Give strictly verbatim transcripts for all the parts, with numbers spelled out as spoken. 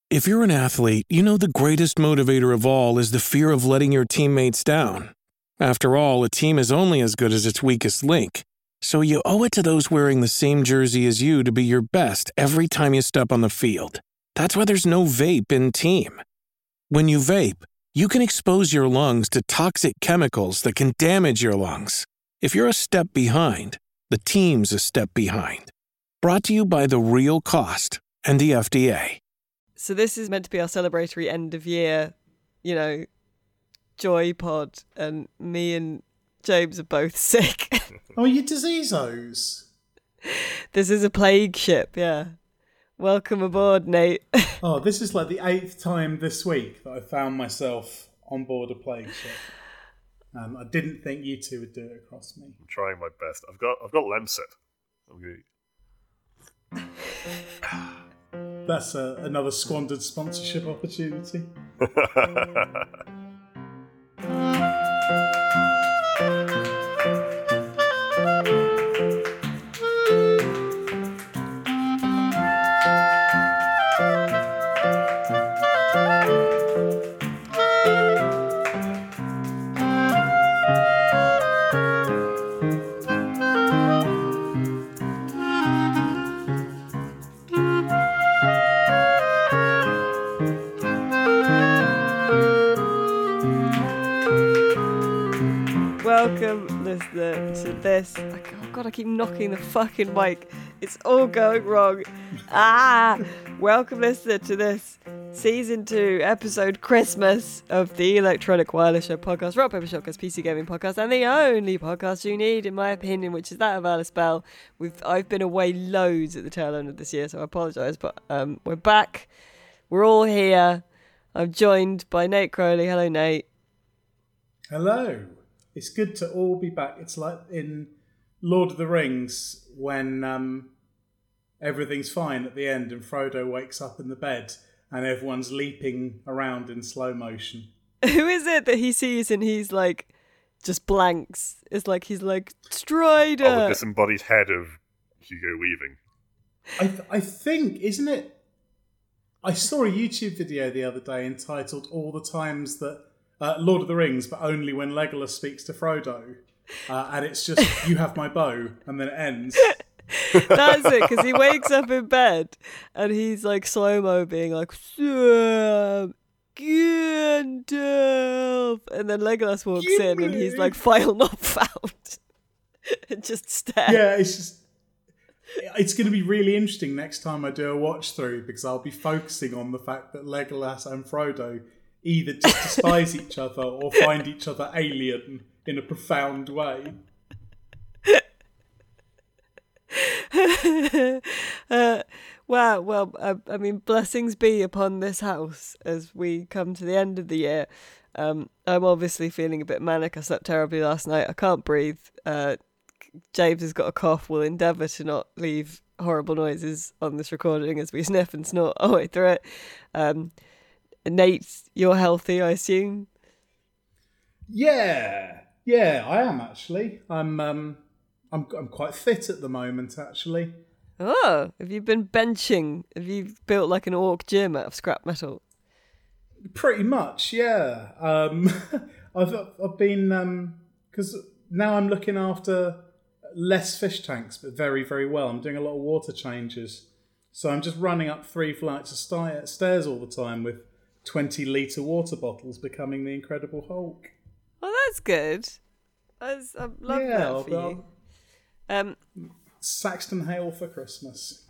If you're an athlete, you know the greatest motivator of all is the fear of letting your teammates down. After all, a team is only as good as its weakest link. So you owe it to those wearing the same jersey as you to be your best every time you step on the field. That's why there's no vape in team. When you vape, you can expose your lungs to toxic chemicals that can damage your lungs. If you're a step behind, the team's a step behind. Brought to you by The Real Cost and the F D A. So this is meant to be our celebratory end of year, you know, joy pod, and me and James are both sick. Oh, you diseasos. This is a plague ship, yeah. Welcome aboard, Nate. Oh, this is like the eighth time this week that I found myself on board a plague ship. Um, I didn't think you two would do it across me. I'm trying my best. I've got I've got Lemsip. I'm good. That's a, another squandered sponsorship opportunity. Welcome, listener, to this. Oh, God, I keep knocking the fucking mic. It's all going wrong. Ah! Welcome, listener, to this season two episode Christmas of the Electronic Wireless Show podcast, Rock Paper Shotgun's P C gaming podcast, and the only podcast you need, in my opinion, which is that of Alice Bell. We've I've been away loads at the tail end of this year, so I apologise, but um, we're back. We're all here. I'm joined by Nate Crowley. Hello, Nate. Hello. It's good to all be back. It's like in Lord of the Rings when um, everything's fine at the end and Frodo wakes up in the bed and everyone's leaping around in slow motion. Who is it that he sees and he's like, just blanks? It's like he's like, Strider! Oh, the disembodied head of Hugo Weaving. I, th- I think, isn't it? I saw a YouTube video the other day entitled All the Times That Uh, Lord of the Rings, but only when Legolas speaks to Frodo. Uh, and it's just, you have my bow, and then it ends. That's it, because he wakes up in bed and he's like slow-mo being like, Sam, Gandalf. And then Legolas walks Give in me. and he's like, file not found. And just stares. Yeah, it's just, it's going to be really interesting next time I do a watch through, because I'll be focusing on the fact that Legolas and Frodo either just despise each other or find each other alien in a profound way. uh, wow, well, uh, I mean, blessings be upon this house as we come to the end of the year. Um, I'm obviously feeling a bit manic. I slept terribly last night. I can't breathe. Uh, James has got a cough. We'll endeavour to not leave horrible noises on this recording as we sniff and snort our way through it. Um, Nate, you're healthy, I assume? Yeah, yeah, I am actually. I'm, um, I'm, I'm quite fit at the moment, actually. Oh, have you been benching? Have you built like an orc gym out of scrap metal? Pretty much, yeah. Um, I've, I've been because um, now I'm looking after less fish tanks, but very, very well. I'm doing a lot of water changes, so I'm just running up three flights of st- stairs all the time with twenty litre water bottles, becoming the Incredible Hulk. Oh, that's good. That's, I love yeah, that for I'll, you. Um, Saxton Hale for Christmas.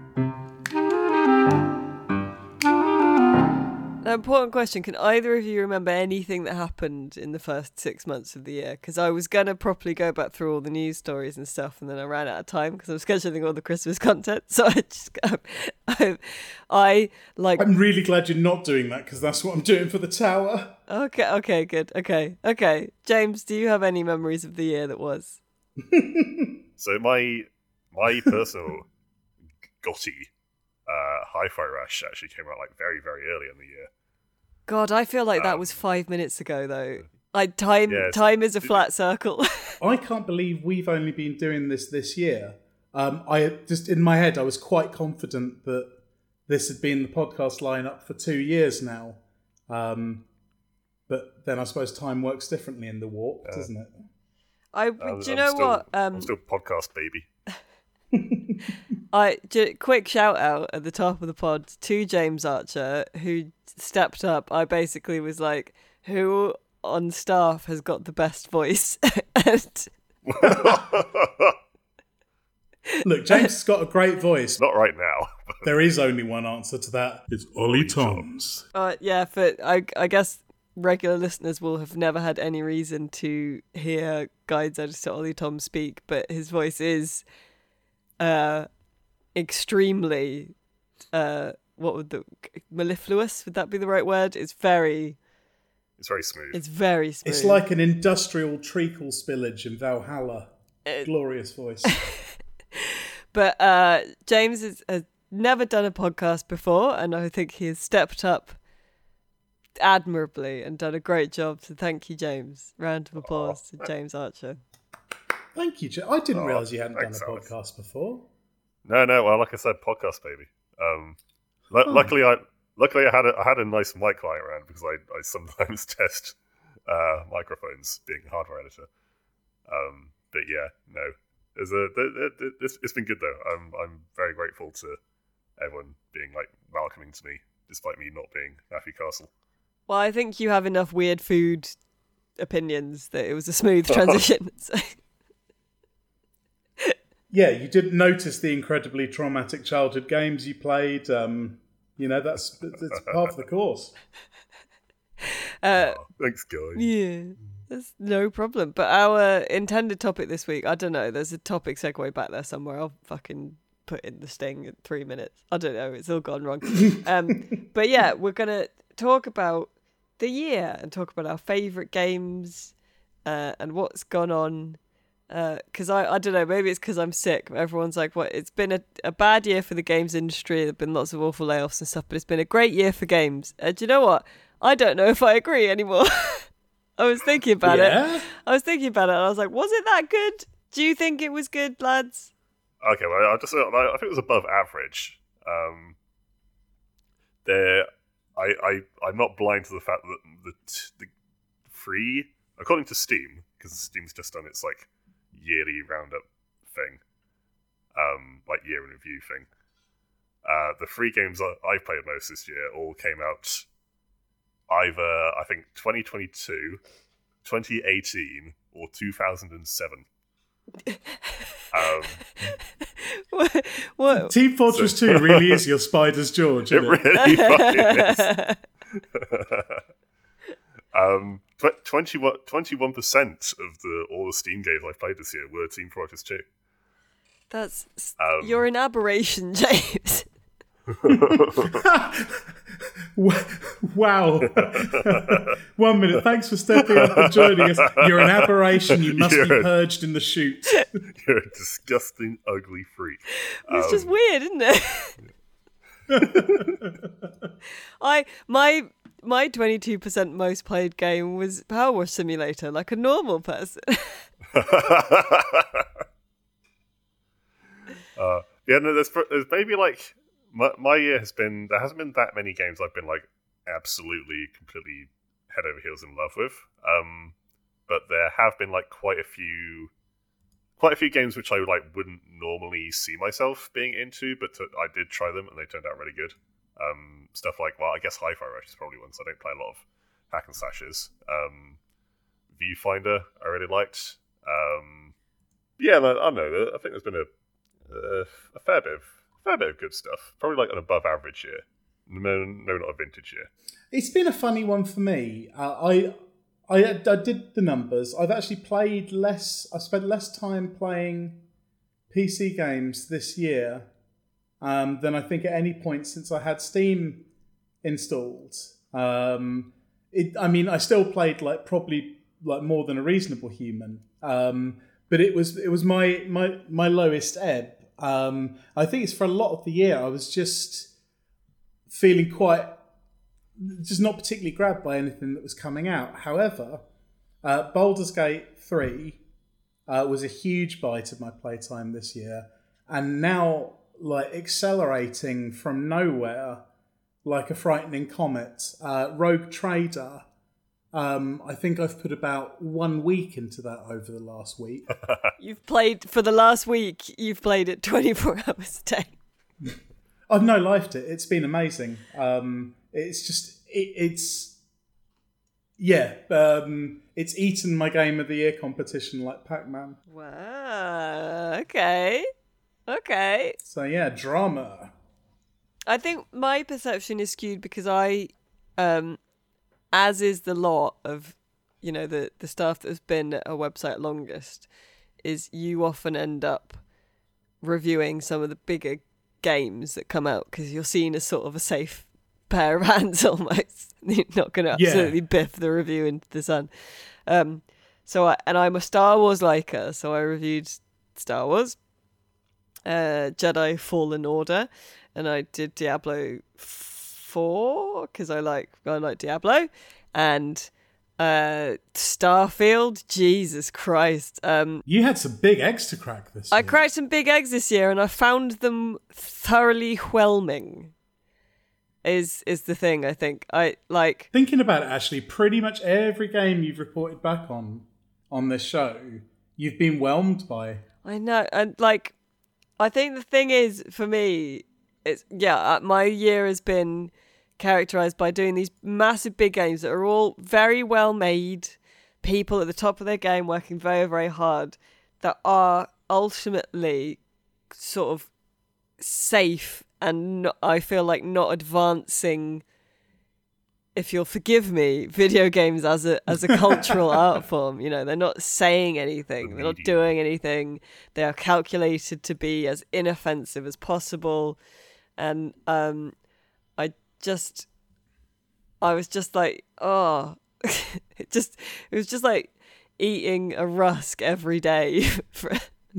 An important question. Can either of you remember anything that happened in the first six months of the year? Because I was going to properly go back through all the news stories and stuff, and then I ran out of time because I was scheduling all the Christmas content. So I just, I, I like... I'm really glad you're not doing that, because that's what I'm doing for the tower. Okay, okay, good. Okay, okay. James, do you have any memories of the year that was? So my my personal Gotti uh, Hi-Fi Rush actually came out like very, very early in the year. God, I feel like that Um, was five minutes ago, though. Like time, yeah, time is a flat circle. I can't believe we've only been doing this this year. Um, I just in my head, I was quite confident that this had been the podcast lineup for two years now. Um, but then I suppose time works differently in the warp, uh, doesn't it? I I'm, do you know still, what? Um, I'm still podcast baby. I j- quick shout out at the top of the pod to James Archer, who stepped up. I basically was like, who on staff has got the best voice? and Look, James has got a great voice. Not right now. There is only one answer to that. It's Ollie Toms. Uh, yeah, for I, I guess regular listeners will have never had any reason to hear Guides Editor Ollie Tom speak, but his voice is uh, extremely, uh, what would the, mellifluous, would that be the right word? It's very... It's very smooth. It's very smooth. It's like an industrial treacle spillage in Valhalla. It, Glorious voice. But uh, James has, has never done a podcast before, and I think he has stepped up admirably and done a great job. So thank you, James. Round of applause oh, to James Archer. Thank you, James. I didn't oh, realise you hadn't thanks, done a Alex. podcast before. No, no. Well, like I said, podcast baby. Um, l- oh. Luckily, I luckily I had a, I had a nice mic lying around because I, I sometimes test uh, microphones, being a hardware editor. Um, but yeah, no. There's a, there, there, it's, it's been good though. I'm I'm very grateful to everyone being like welcoming to me, despite me not being Naffy Castle. Well, I think you have enough weird food opinions that it was a smooth transition. so. Yeah, you didn't notice the incredibly traumatic childhood games you played. Um, you know, that's that's half the course. Uh, oh, thanks, guys. Yeah. That's no problem. But our intended topic this week, I don't know, there's a topic segue back there somewhere. I'll fucking put in the sting in three minutes. I don't know, it's all gone wrong. um, but yeah, we're going to talk about the year and talk about our favourite games uh, and what's gone on. Because uh, I, I don't know, maybe it's because I'm sick. Everyone's like, what? It's been a, a bad year for the games industry. There have been lots of awful layoffs and stuff, but it's been a great year for games. Uh, do you know what? I don't know if I agree anymore. I was thinking about yeah? it. I was thinking about it, and I was like, was it that good? Do you think it was good, lads? Okay, well, I just I think it was above average. Um, there, I I I'm not blind to the fact that the the free, according to Steam, because Steam's just done its like yearly roundup thing, um, like year in review thing. Uh, the free games I, I played most this year all came out either, I think, twenty twenty-two, twenty eighteen, or two thousand seven. um, what, what? Team Fortress so, two really is your Spider's George, isn't it? It really fucking is. um, twenty-one percent of the all the Steam games I played this year were Team Fortress two. That's... Um, you're an aberration, James. Wow. One minute. Thanks for stepping up and joining us. You're an aberration. You must you're be purged in the chute. You're a disgusting, ugly freak. It's um, just weird, isn't it? I my my twenty-two percent most played game was Power Wash Simulator, like a normal person. uh, yeah, no, there's, there's maybe like My, my year has been, there hasn't been that many games I've been like absolutely, completely head over heels in love with. Um, but there have been like quite a few, quite a few games which I like wouldn't normally see myself being into, but to, I did try them and they turned out really good. Um, stuff like, well, I guess Hi-Fi Rush is probably one, so I don't play a lot of hack and slashes. Um, Viewfinder I really liked. Um, yeah, I don't know. I think there's been a, a, a fair bit of fair bit of good stuff. Probably like an above average year. No, no, not a vintage year. It's been a funny one for me. Uh, I, I, I did the numbers. I've actually played less. I spent less time playing P C games this year um, than I think at any point since I had Steam installed. Um, it, I mean, I still played like probably like more than a reasonable human, um, but it was it was my my my lowest ebb. Um, I think it's for a lot of the year I was just feeling quite, just not particularly grabbed by anything that was coming out. However, uh, Baldur's Gate three uh, was a huge bite of my playtime this year. And now like accelerating from nowhere like a frightening comet. Uh, Rogue Trader, um, I think I've put about one week into that over the last week. You've played, for the last week, you've played it twenty-four hours a day. I've no lifed it. It's been amazing. Um, it's just, it, it's, yeah, um, it's eaten my Game of the Year competition like Pac-Man. Wow, okay, okay. So yeah, drama. I think my perception is skewed because I, um, as is the lot of, you know, the, the staff that has been at a website longest, is you often end up reviewing some of the bigger games that come out because you're seen as sort of a safe pair of hands almost. You're not going to absolutely yeah. biff the review into the sun. Um, so I, and I'm a Star Wars liker, so I reviewed Star Wars, uh, Jedi Fallen Order, and I did Diablo four because I like I like Diablo, and uh, Starfield. Jesus Christ! Um, you had some big eggs to crack this year. I cracked some big eggs this year, and I found them thoroughly whelming. Is is the thing I think I like thinking about it. Actually, pretty much every game you've reported back on on this show, you've been whelmed by. I know, and like, I think the thing is for me, it's yeah, my year has been characterized by doing these massive big games that are all very well made, people at the top of their game working very very hard, that are ultimately sort of safe and not, I feel like not advancing, if you'll forgive me, video games as a as a cultural art form. You know, they're not saying anything, they're not doing anything. They are calculated to be as inoffensive as possible, and um, I just, I was just like, oh, it just it was just like eating a rusk every day for.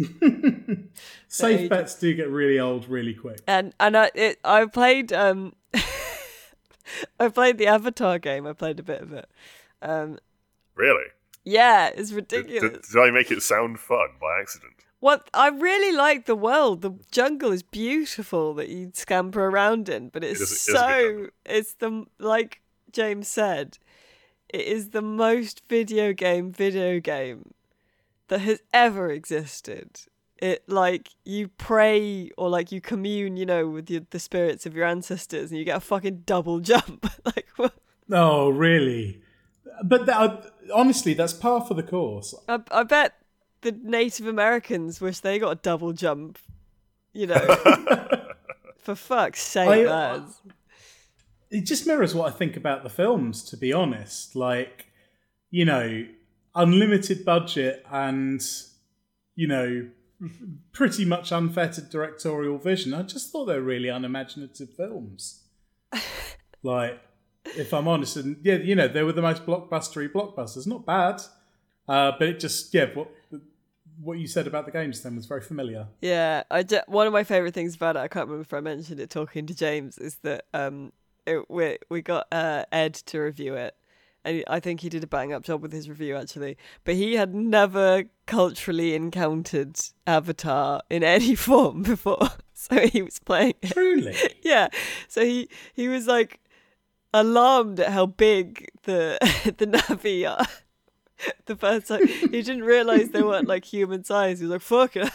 Safe bets do get really old really quick. And and I it, I played um I played the Avatar game. I played a bit of it. Um, really? Yeah, it's ridiculous. Did, did, did I make it sound fun by accident? What I really like the world. The jungle is beautiful that you scamper around in, but it's it is, it so it's the like James said, it is the most video game video game that has ever existed. It like you pray or like you commune, you know, with your, the spirits of your ancestors, and you get a fucking double jump. Like, what? Oh, really? But that, honestly, that's par for the course. I, I bet the Native Americans wish they got a double jump. You know, for fuck's sake, I, lads. It just mirrors what I think about the films, to be honest. Like, you know, unlimited budget and, you know, pretty much unfettered directorial vision. I just thought they were really unimaginative films. Like, if I'm honest, and yeah, you know, they were the most blockbustery blockbusters. Not bad, uh, but it just yeah, what what you said about the games then was very familiar. Yeah, I just, one of my favorite things about it, I can't remember if I mentioned it talking to James, is that um, it, we we got uh, Ed to review it. And I think he did a bang up job with his review, actually. But he had never culturally encountered Avatar in any form before. So he was playing it. Truly? Yeah. So he, he was like alarmed at how big the the Na'vi are. The first time. He didn't realise they weren't like human size. He was like, fuck it.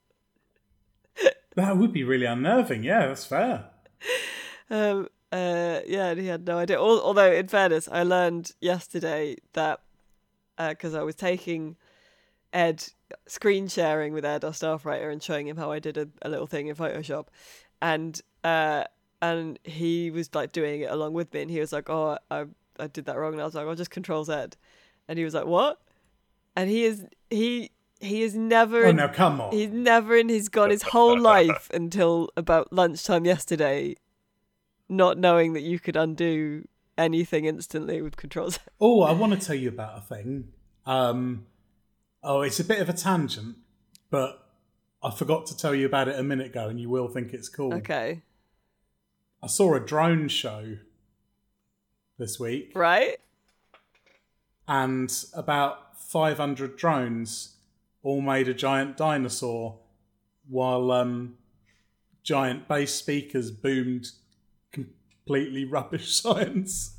That would be really unnerving. Yeah, that's fair. Um... Uh, yeah, and he had no idea. Although, in fairness, I learned yesterday that because uh, I was taking Ed, screen sharing with Ed, our staff writer, and showing him how I did a, a little thing in Photoshop, and uh, and he was like doing it along with me, and he was like, "Oh, I I did that wrong," and I was like, "I'll just Control Z," and he was like, "What?" And he is he. He is never. Oh in, no! Come on. He's never in his gone his whole life until about lunchtime yesterday, not knowing that you could undo anything instantly with Control Z. Oh, I want to tell you about a thing. Um, oh, it's a bit of a tangent, but I forgot to tell you about it a minute ago, and you will think it's cool. Okay. I saw a drone show this week. Right. And about five hundred drones all made a giant dinosaur while um, giant bass speakers boomed completely rubbish science.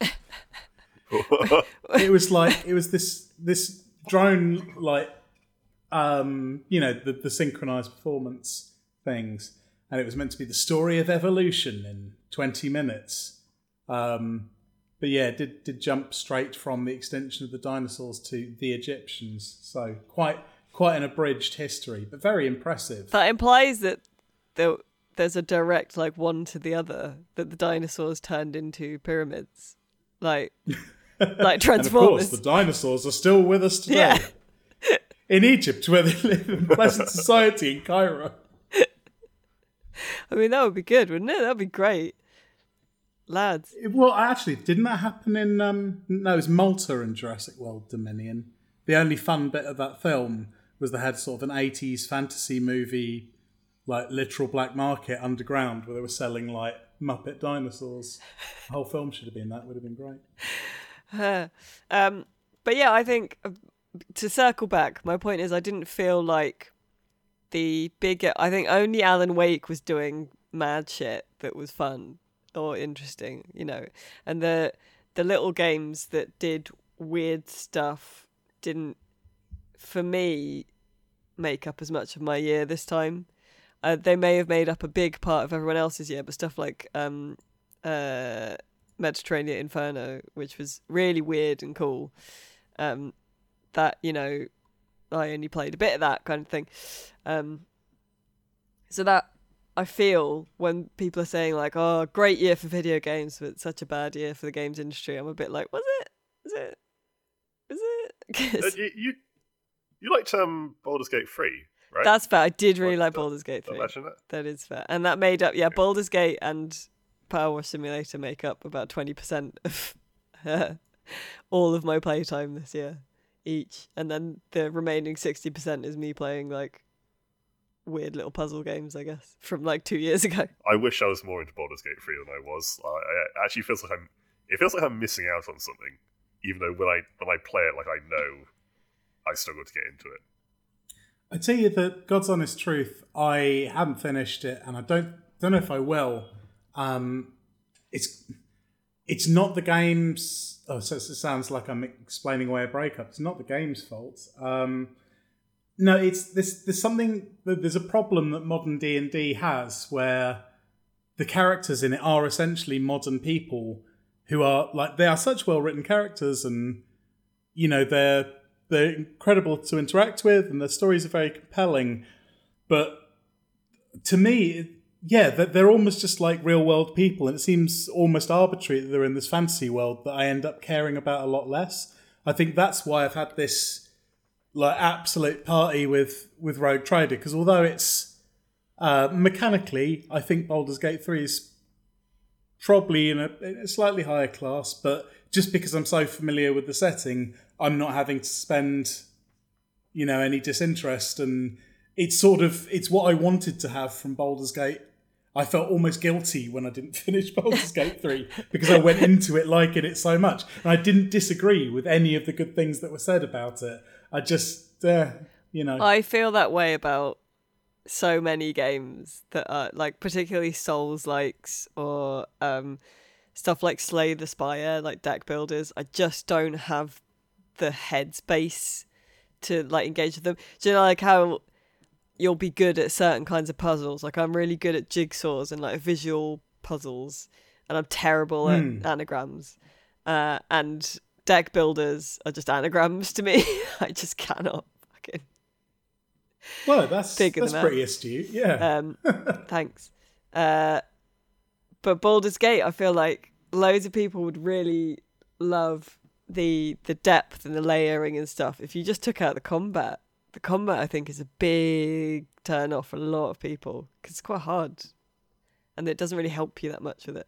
It was like it was this this drone like um you know the, the synchronized performance things, and it was meant to be the story of evolution in twenty minutes. Um, but yeah, it did did jump straight from the extinction of the dinosaurs to the Egyptians. So quite quite an abridged history, but very impressive. That implies that there, there's a direct like one to the other, that the dinosaurs turned into pyramids, like like Transformers. And of course, the dinosaurs are still with us today. Yeah. In Egypt, where they live in pleasant society in Cairo. I mean, that would be good, wouldn't it? That would be great. Lads. Well, actually, didn't that happen in... Um, no, it was Malta and Jurassic World Dominion. The only fun bit of that film was they had sort of an eighties fantasy movie, like literal black market underground, where they were selling like Muppet dinosaurs. The whole film should have been that. Would have been great. Uh, um, but yeah, I think... Uh, to circle back, my point is I didn't feel like the bigger... I think only Alan Wake was doing mad shit that was fun or interesting, you know. And the the little games that did weird stuff didn't, for me, make up as much of my year this time. Uh, they may have made up a big part of everyone else's year, but stuff like um, uh, Mediterranean Inferno, which was really weird and cool, um, that, you know, I only played a bit of that kind of thing. Um, so that, I feel, when people are saying like, oh, great year for video games, but such a bad year for the games industry, I'm a bit like, was it? Is it? Is it? uh, you, you you liked um, Baldur's Gate three, right? That's fair. I did really What, like Baldur's Gate three. Imagine that. That is fair. And that made up, yeah, Baldur's Gate and Power Wash Simulator make up about twenty percent of uh, all of my playtime this year, each. And then the remaining sixty percent is me playing, like, weird little puzzle games, I guess, from, like, two years ago. I wish I was more into Baldur's Gate three than I was. I, I actually feels like I'm... It feels like I'm missing out on something, even though when I when I play it, like, I know I struggle to get into it. I tell you the God's honest truth, I haven't finished it, and I don't don't know if I will. Um, it's it's not the game's... Oh, so it sounds like I'm explaining away a breakup. It's not the game's fault. Um, no, it's this. There's something. There's a problem that modern D and D has, where the characters in it are essentially modern people who are like they are such well-written characters, and you know they're they're incredible to interact with, and their stories are very compelling. But to me, yeah, they're almost just like real-world people, and it seems almost arbitrary that they're in this fantasy world that I end up caring about a lot less. I think that's why I've had this like absolute party with with Rogue Trader, because although it's uh, mechanically, I think Baldur's Gate three is probably in a, in a slightly higher class, but just because I'm so familiar with the setting, I'm not having to spend, you know, any disinterest, and it's sort of it's what I wanted to have from Baldur's Gate. I felt almost guilty when I didn't finish Baldur's Gate three because I went into it liking it so much, and I didn't disagree with any of the good things that were said about it. I just, uh, you know, I feel that way about so many games that are like particularly Souls-likes or um, stuff like Slay the Spire, like deck builders. I just don't have the headspace to like engage with them. Do you know like how you'll be good at certain kinds of puzzles? Like I'm really good at jigsaws and like visual puzzles, and I'm terrible at Mm. anagrams. Uh, and deck builders are just anagrams to me. I just cannot fucking well, that's figure that's them out. pretty astute. Yeah. Um, thanks. Uh, but Baldur's Gate, I feel like loads of people would really love the the depth and the layering and stuff. If you just took out the combat, the combat I think is a big turn off for a lot of people because it's quite hard, and it doesn't really help you that much with it.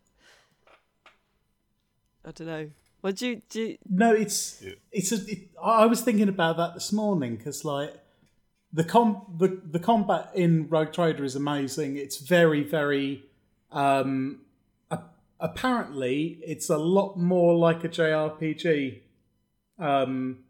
I don't know. What do you do? You... No, it's Yeah. it's a. It, I was thinking about that this morning because like the com the, the combat in Rogue Trader is amazing. It's very very. Um, a, apparently, it's a lot more like a J R P G um,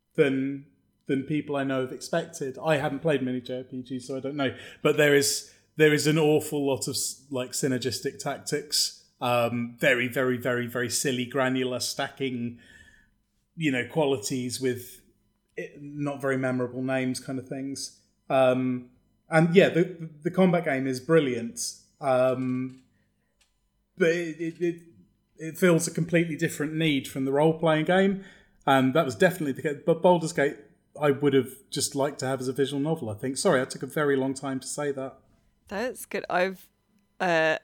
than than people I know have expected. I haven't played many J R P Gs, so I don't know. But there is there is an awful lot of like synergistic tactics, um, very, very, very, very silly granular stacking, you know, qualities with not very memorable names, kind of things. Um, and yeah, the the combat game is brilliant, um, but it, it it it fills a completely different need from the role playing game, and that was definitely the case. But Baldur's Gate, I would have just liked to have as a visual novel, I think. Sorry, I took a very long time to say that. That's good. I've uh,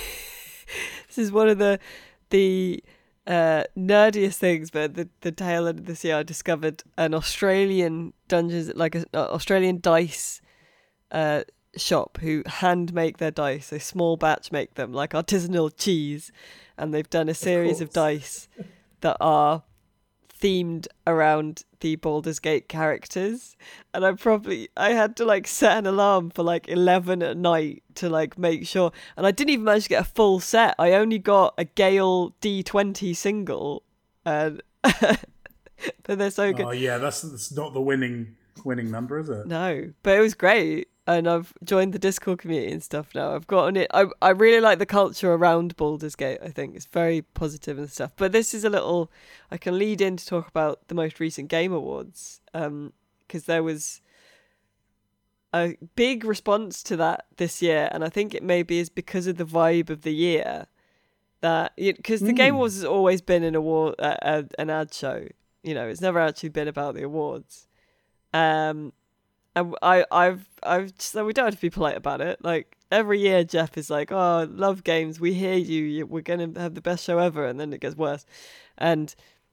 this is one of the the uh, nerdiest things, but the the tail end of this year, I discovered an Australian Dungeons, like an Australian dice uh, shop who hand make their dice. They small batch make them like artisanal cheese, and they've done a series of, of dice that are themed around the Baldur's Gate characters, and I probably I had to like set an alarm for like eleven at night to like make sure, and I didn't even manage to get a full set. I only got a Gale D twenty single, and but they're so good. Oh yeah, that's, that's not the winning winning number, is it? No, but it was great. And I've joined the Discord community and stuff now. I've gotten it. I I really like the culture around Baldur's Gate. I think it's very positive and stuff. But this is a little, I can lead in to talk about the most recent Game Awards, um, because there was a big response to that this year, and I think it maybe is because of the vibe of the year. That because the mm. Game Awards has always been an award, uh, uh, an ad show. You know, it's never actually been about the awards. Um. And I, I've, I've just, we don't have to be polite about it. Like every year, Jeff is like, "Oh, love games. We hear you. We're gonna have the best show ever," and then it gets worse. And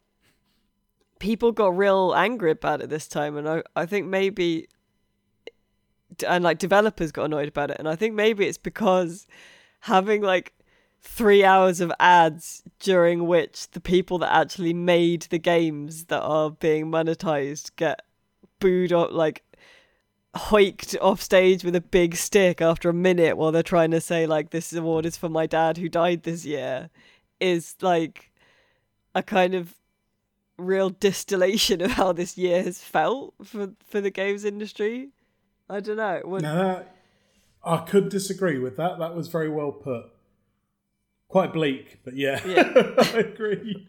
people got real angry about it this time, and I, I think maybe, and like developers got annoyed about it, and I think maybe it's because having like three hours of ads during which the people that actually made the games that are being monetized get booed up, like hoiked off stage with a big stick after a minute while they're trying to say like this award is for my dad who died this year, is like a kind of real distillation of how this year has felt for for the games industry. I don't know. What... Now that, I could disagree with that. That was very well put. Quite bleak, but yeah, yeah. I agree.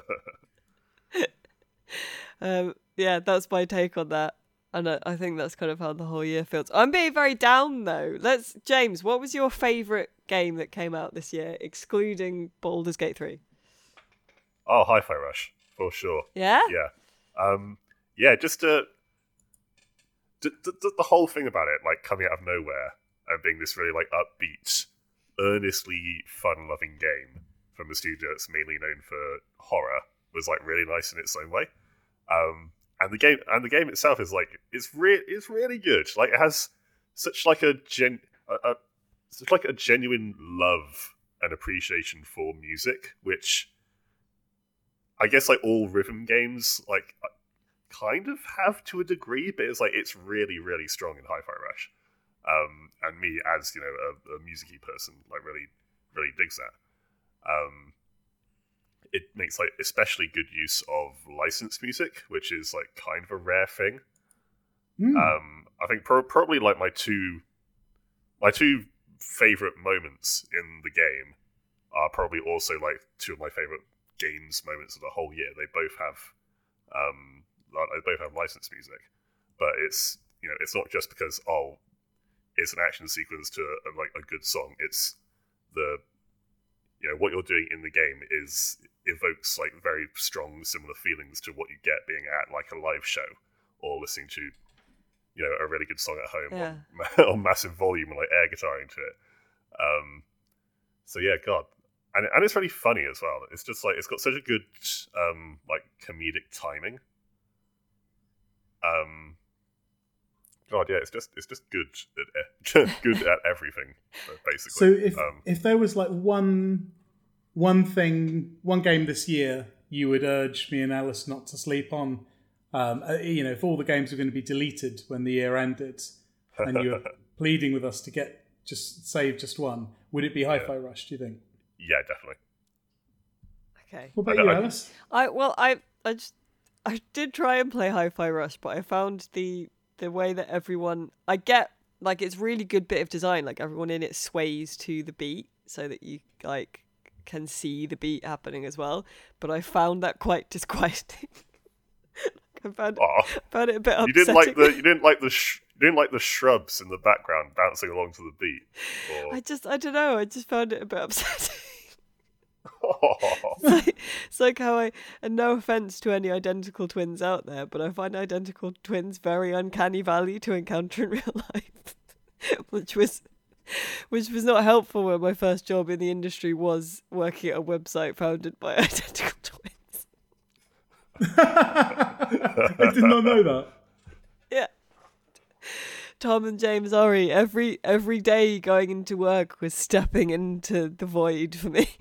um, yeah, that's my take on that. And I, I think that's kind of how the whole year feels. I'm being very down though. Let's James, what was your favourite game that came out this year, excluding Baldur's Gate three? Oh, Hi-Fi Rush, for sure. Yeah? Yeah. Um, yeah, just uh, d- d- d- the whole thing about it, like coming out of nowhere and being this really like upbeat, earnestly fun-loving game from a studio that's mainly known for horror was like really nice in its own way. Um, And the game and the game itself is like it's re- it's really good. Like it has such like a gen a, a such like a genuine love and appreciation for music, which I guess like all rhythm games like kind of have to a degree, but it's like it's really really strong in Hi-Fi Rush. Um, and me as you know a, a music-y person like really really digs that. Um, It makes like especially good use of licensed music, which is like kind of a rare thing. Mm. Um, I think pro- probably like my two, my two favorite moments in the game are probably also like two of my favorite games moments of the whole year. They both have, um, they both have licensed music, but it's you know it's not just because oh, it's an action sequence to a, like a good song. It's the you know what you're doing in the game is evokes like very strong similar feelings to what you get being at like a live show or listening to you know a really good song at home yeah. on, on massive volume and like air guitaring to it. Um, so yeah, God, and and it's really funny as well. It's just like it's got such a good um, like comedic timing. Um, God, yeah, it's just it's just good at good at everything basically. So if um, if there was like one. One thing, one game this year you would urge me and Alice not to sleep on, um, you know, if all the games were going to be deleted when the year ended and you're pleading with us to get just save just one, would it be Hi-Fi yeah. Rush, do you think? Yeah, definitely. Okay. What about I, you, Alice? I Well, I I just I did try and play Hi-Fi Rush, but I found the the way that everyone... I get like it's really good bit of design. Like everyone in it sways to the beat so that you like can see the beat happening as well. But I found that quite disquieting. I found, oh, found it a bit upsetting. You didn't like the you didn't like the sh- you didn't like the shrubs in the background bouncing along to the beat. Or... I just I don't know. I just found it a bit upsetting. Oh. It's, like, it's like how I, and no offense to any identical twins out there, but I find identical twins very uncanny valley to encounter in real life, which was which was not helpful when my first job in the industry was working at a website founded by identical twins. I did not know that. Yeah. Tom and James Orry, every every day going into work was stepping into the void for me.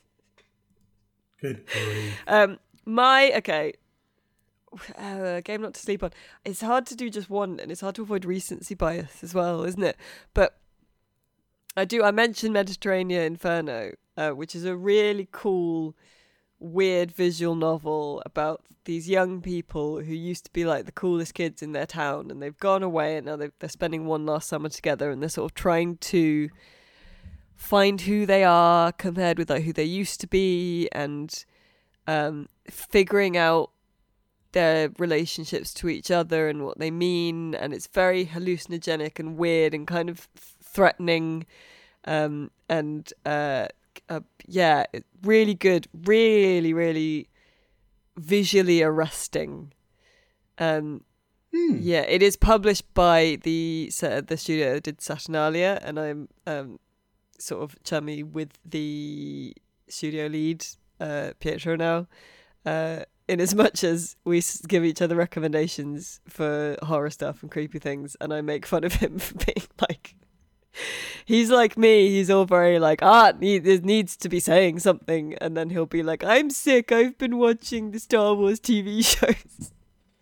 Good grief. Um, my, okay, uh, game not to sleep on. It's hard to do just one, and it's hard to avoid recency bias as well, isn't it? But I do, I mentioned Mediterranean Inferno, uh, which is a really cool, weird visual novel about these young people who used to be like the coolest kids in their town, and they've gone away, and now they're, they're spending one last summer together, and they're sort of trying to find who they are compared with like who they used to be, and um, figuring out their relationships to each other and what they mean. And it's very hallucinogenic and weird and kind of threatening, um, and uh, uh, yeah, really good, really, really visually arresting. Um, Hmm. yeah, it is published by the the studio that did Saturnalia, and I'm um. sort of chummy with the studio lead, uh, Pietro now, uh, in as much as we give each other recommendations for horror stuff and creepy things, and I make fun of him for being like, he's like me, he's all very like, ah, need, it needs to be saying something, and then he'll be like, I'm sick, I've been watching the Star Wars T V shows.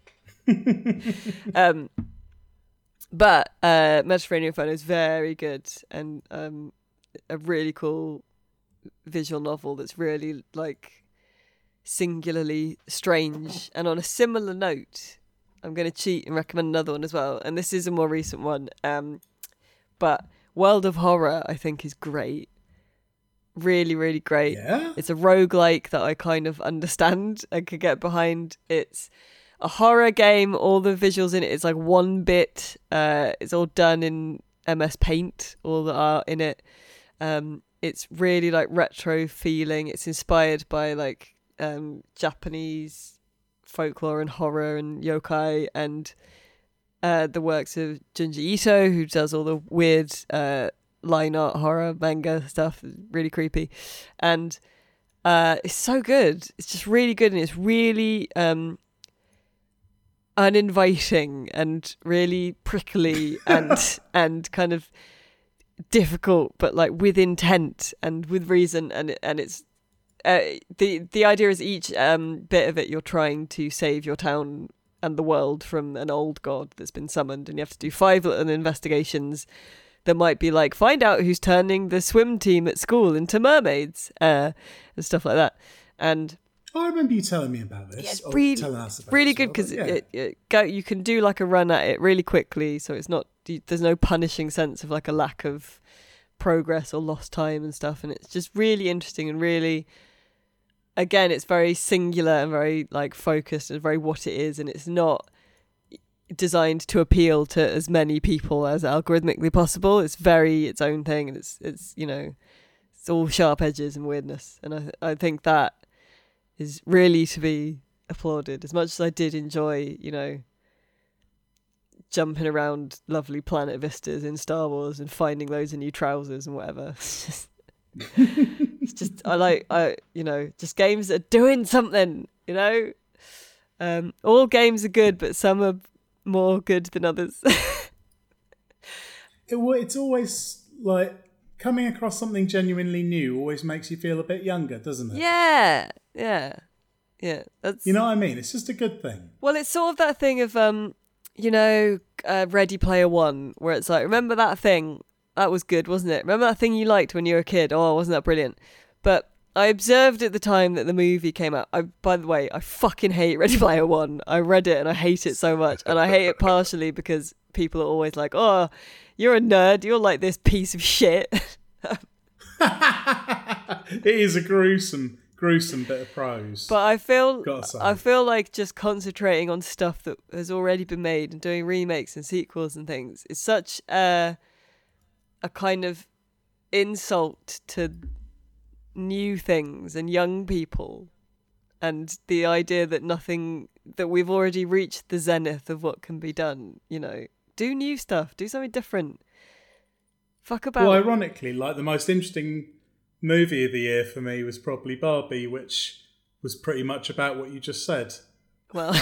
um, but uh, Mediterranean Inferno is very good, and um, a really cool visual novel that's really like singularly strange. And on a similar note, I'm going to cheat and recommend another one as well, and this is a more recent one, um but World of Horror I think is great, really really great. Yeah? It's a roguelike that I kind of understand and could get behind. It's a horror game, all the visuals in it is like one bit, uh it's all done in M S Paint, all the art in it. Um, it's really like retro feeling. It's inspired by like um, Japanese folklore and horror and yokai, and uh, the works of Junji Ito, who does all the weird uh, line art horror manga stuff. Really creepy, and uh, it's so good. It's just really good, and it's really um, uninviting and really prickly and and kind of difficult, but like with intent and with reason, and and it's uh, the the idea is each um bit of it you're trying to save your town and the world from an old god that's been summoned, and you have to do five little investigations that might be like find out who's turning the swim team at school into mermaids, uh and stuff like that. And I remember you telling me about this. yeah, it's or really, telling us about really this good well, because but yeah. it, it go you can do like a run at it really quickly, so it's not there's no punishing sense of like a lack of progress or lost time and stuff, and it's just really interesting and really, again, it's very singular and very like focused and very what it is, and it's not designed to appeal to as many people as algorithmically possible. It's very its own thing, and it's it's you know it's all sharp edges and weirdness, and I I think that is really to be applauded. As much as I did enjoy, you know, jumping around lovely planet vistas in Star Wars and finding loads of new trousers and whatever. It's just, it's just I like I you know just games that are doing something. You know, um, all games are good, but some are more good than others. it, it's always like coming across something genuinely new always makes you feel a bit younger, doesn't it? Yeah, yeah, yeah. That's You know what I mean? It's just a good thing. well, it's sort of that thing of um, you know, uh, Ready Player One, where it's like, remember that thing? That was good, wasn't it? Remember that thing you liked when you were a kid? Oh, wasn't that brilliant? But I observed at the time that the movie came out. I, by the way, I fucking hate Ready Player One. I read it and I hate it so much. And I hate it partially because people are always like, oh, you're a nerd. You're like this piece of shit. It is a gruesome, gruesome bit of prose. But I feel, Gotta say. I feel like just concentrating on stuff that has already been made and doing remakes and sequels and things is such a, a kind of insult to new things and young people, and the idea that nothing, that we've already reached the zenith of what can be done. You know, do new stuff, do something different. Fuck about. Well, ironically, like the most interesting movie of the year for me was probably Barbie, which was pretty much about what you just said. Well,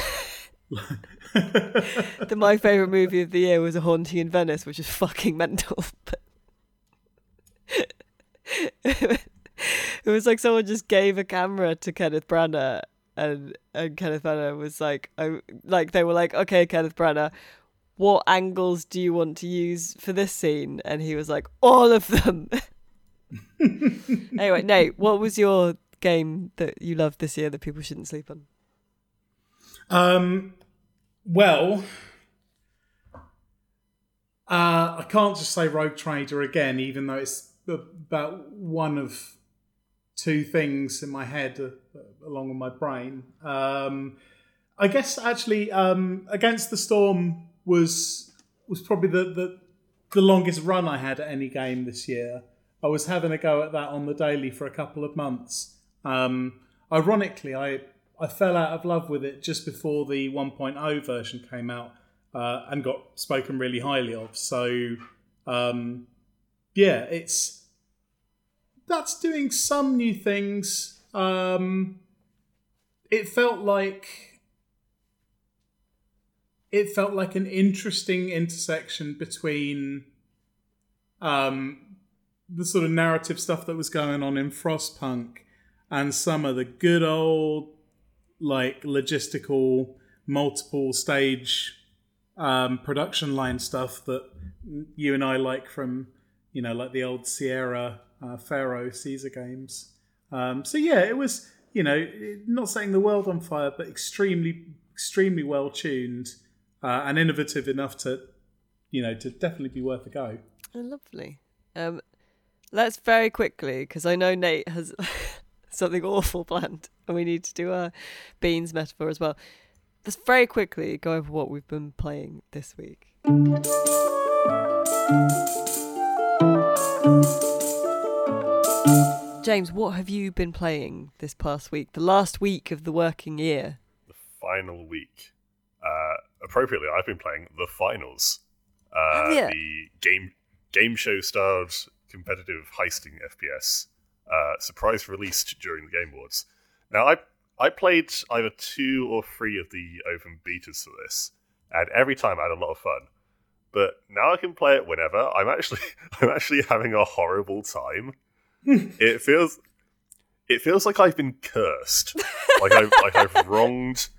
the, my favourite movie of the year was A Haunting in Venice, which is fucking mental. It was like someone just gave a camera to Kenneth Branagh, and and Kenneth Branagh was like, I, like they were like, okay, Kenneth Branagh, what angles do you want to use for this scene? And he was like, all of them. Anyway, Nate, what was your game that you loved this year that people shouldn't sleep on? Um, well, uh, I can't just say Rogue Trader again, even though it's about one of two things in my head uh, along with my brain. Um, I guess actually um, Against the Storm was was probably the, the the longest run I had at any game this year. I was having a go at that on the daily for a couple of months. Um, ironically, I I fell out of love with it just before the one point oh version came out uh, and got spoken really highly of. So um, yeah, it's that's doing some new things. Um, it felt like it felt like an interesting intersection between um, the sort of narrative stuff that was going on in Frostpunk and some of the good old, like, logistical, multiple stage um, production line stuff that you and I like from, you know, like the old Sierra, uh, Pharaoh, Caesar games. Um, so yeah, it was, you know, not setting the world on fire, but extremely, extremely well tuned uh, and innovative enough to, you know, to definitely be worth a go. Oh, lovely. Um, let's very quickly, because I know Nate has something awful planned, and we need to do a beans metaphor as well. Let's very quickly go over what we've been playing this week. James, what have you been playing this past week? The last week of the working year. The final week. Uh, appropriately, I've been playing The Finals. Uh, oh, yeah. The game game show starred competitive heisting F P S. Uh, surprise released during the Game Awards. Now, I I played either two or three of the open betas for this, and every time I had a lot of fun. But now I can play it whenever. I'm actually I'm actually having a horrible time. It feels it feels like I've been cursed. Like I've like I've wronged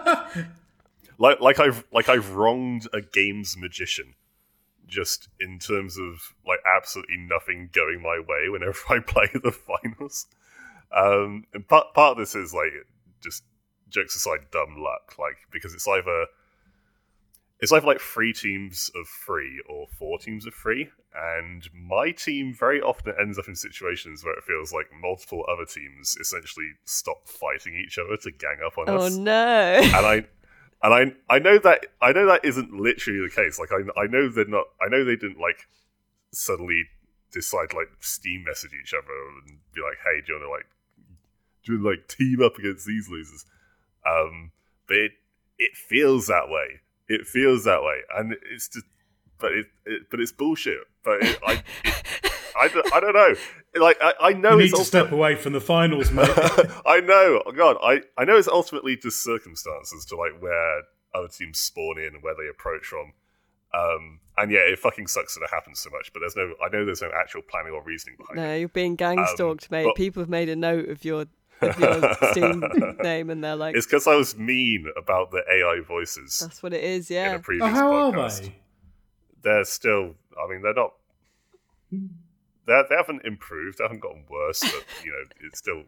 like like I've like I've wronged a games magician. Just in terms of like absolutely nothing going my way whenever I play the finals. Um, and part part of this is like just jokes aside, dumb luck. Like because it's either it's either like three teams of three or four teams of three, and my team very often ends up in situations where it feels like multiple other teams essentially stop fighting each other to gang up on oh, us. Oh no! And I. And I I know that I know that isn't literally the case. Like I I know they're not. I know they didn't like suddenly decide to like Steam message each other and be like, "Hey, do you want to like do you want to like team up against these losers?" Um, but it it feels that way. It feels that way, and it's just. But it, it but it's bullshit. But it, I it, I, don't, I don't know. Like I, I know you it's need to ultimate- step away from the finals, mate. I know. Oh God, I, I know it's ultimately just circumstances to like where other teams spawn in and where they approach from. Um, and yeah, it fucking sucks that it happens so much. But there's no. I know there's no actual planning or reasoning behind No, it. you're being gang stalked, Um, mate. but- People have made a note of your of your Steam name, and they're like, It's because I was mean about the A I voices "That's what it is." in Yeah. a previous Oh, how podcast. are they? They're still. I mean, they're not. they they haven't improved, they haven't gotten worse, but you know, it's still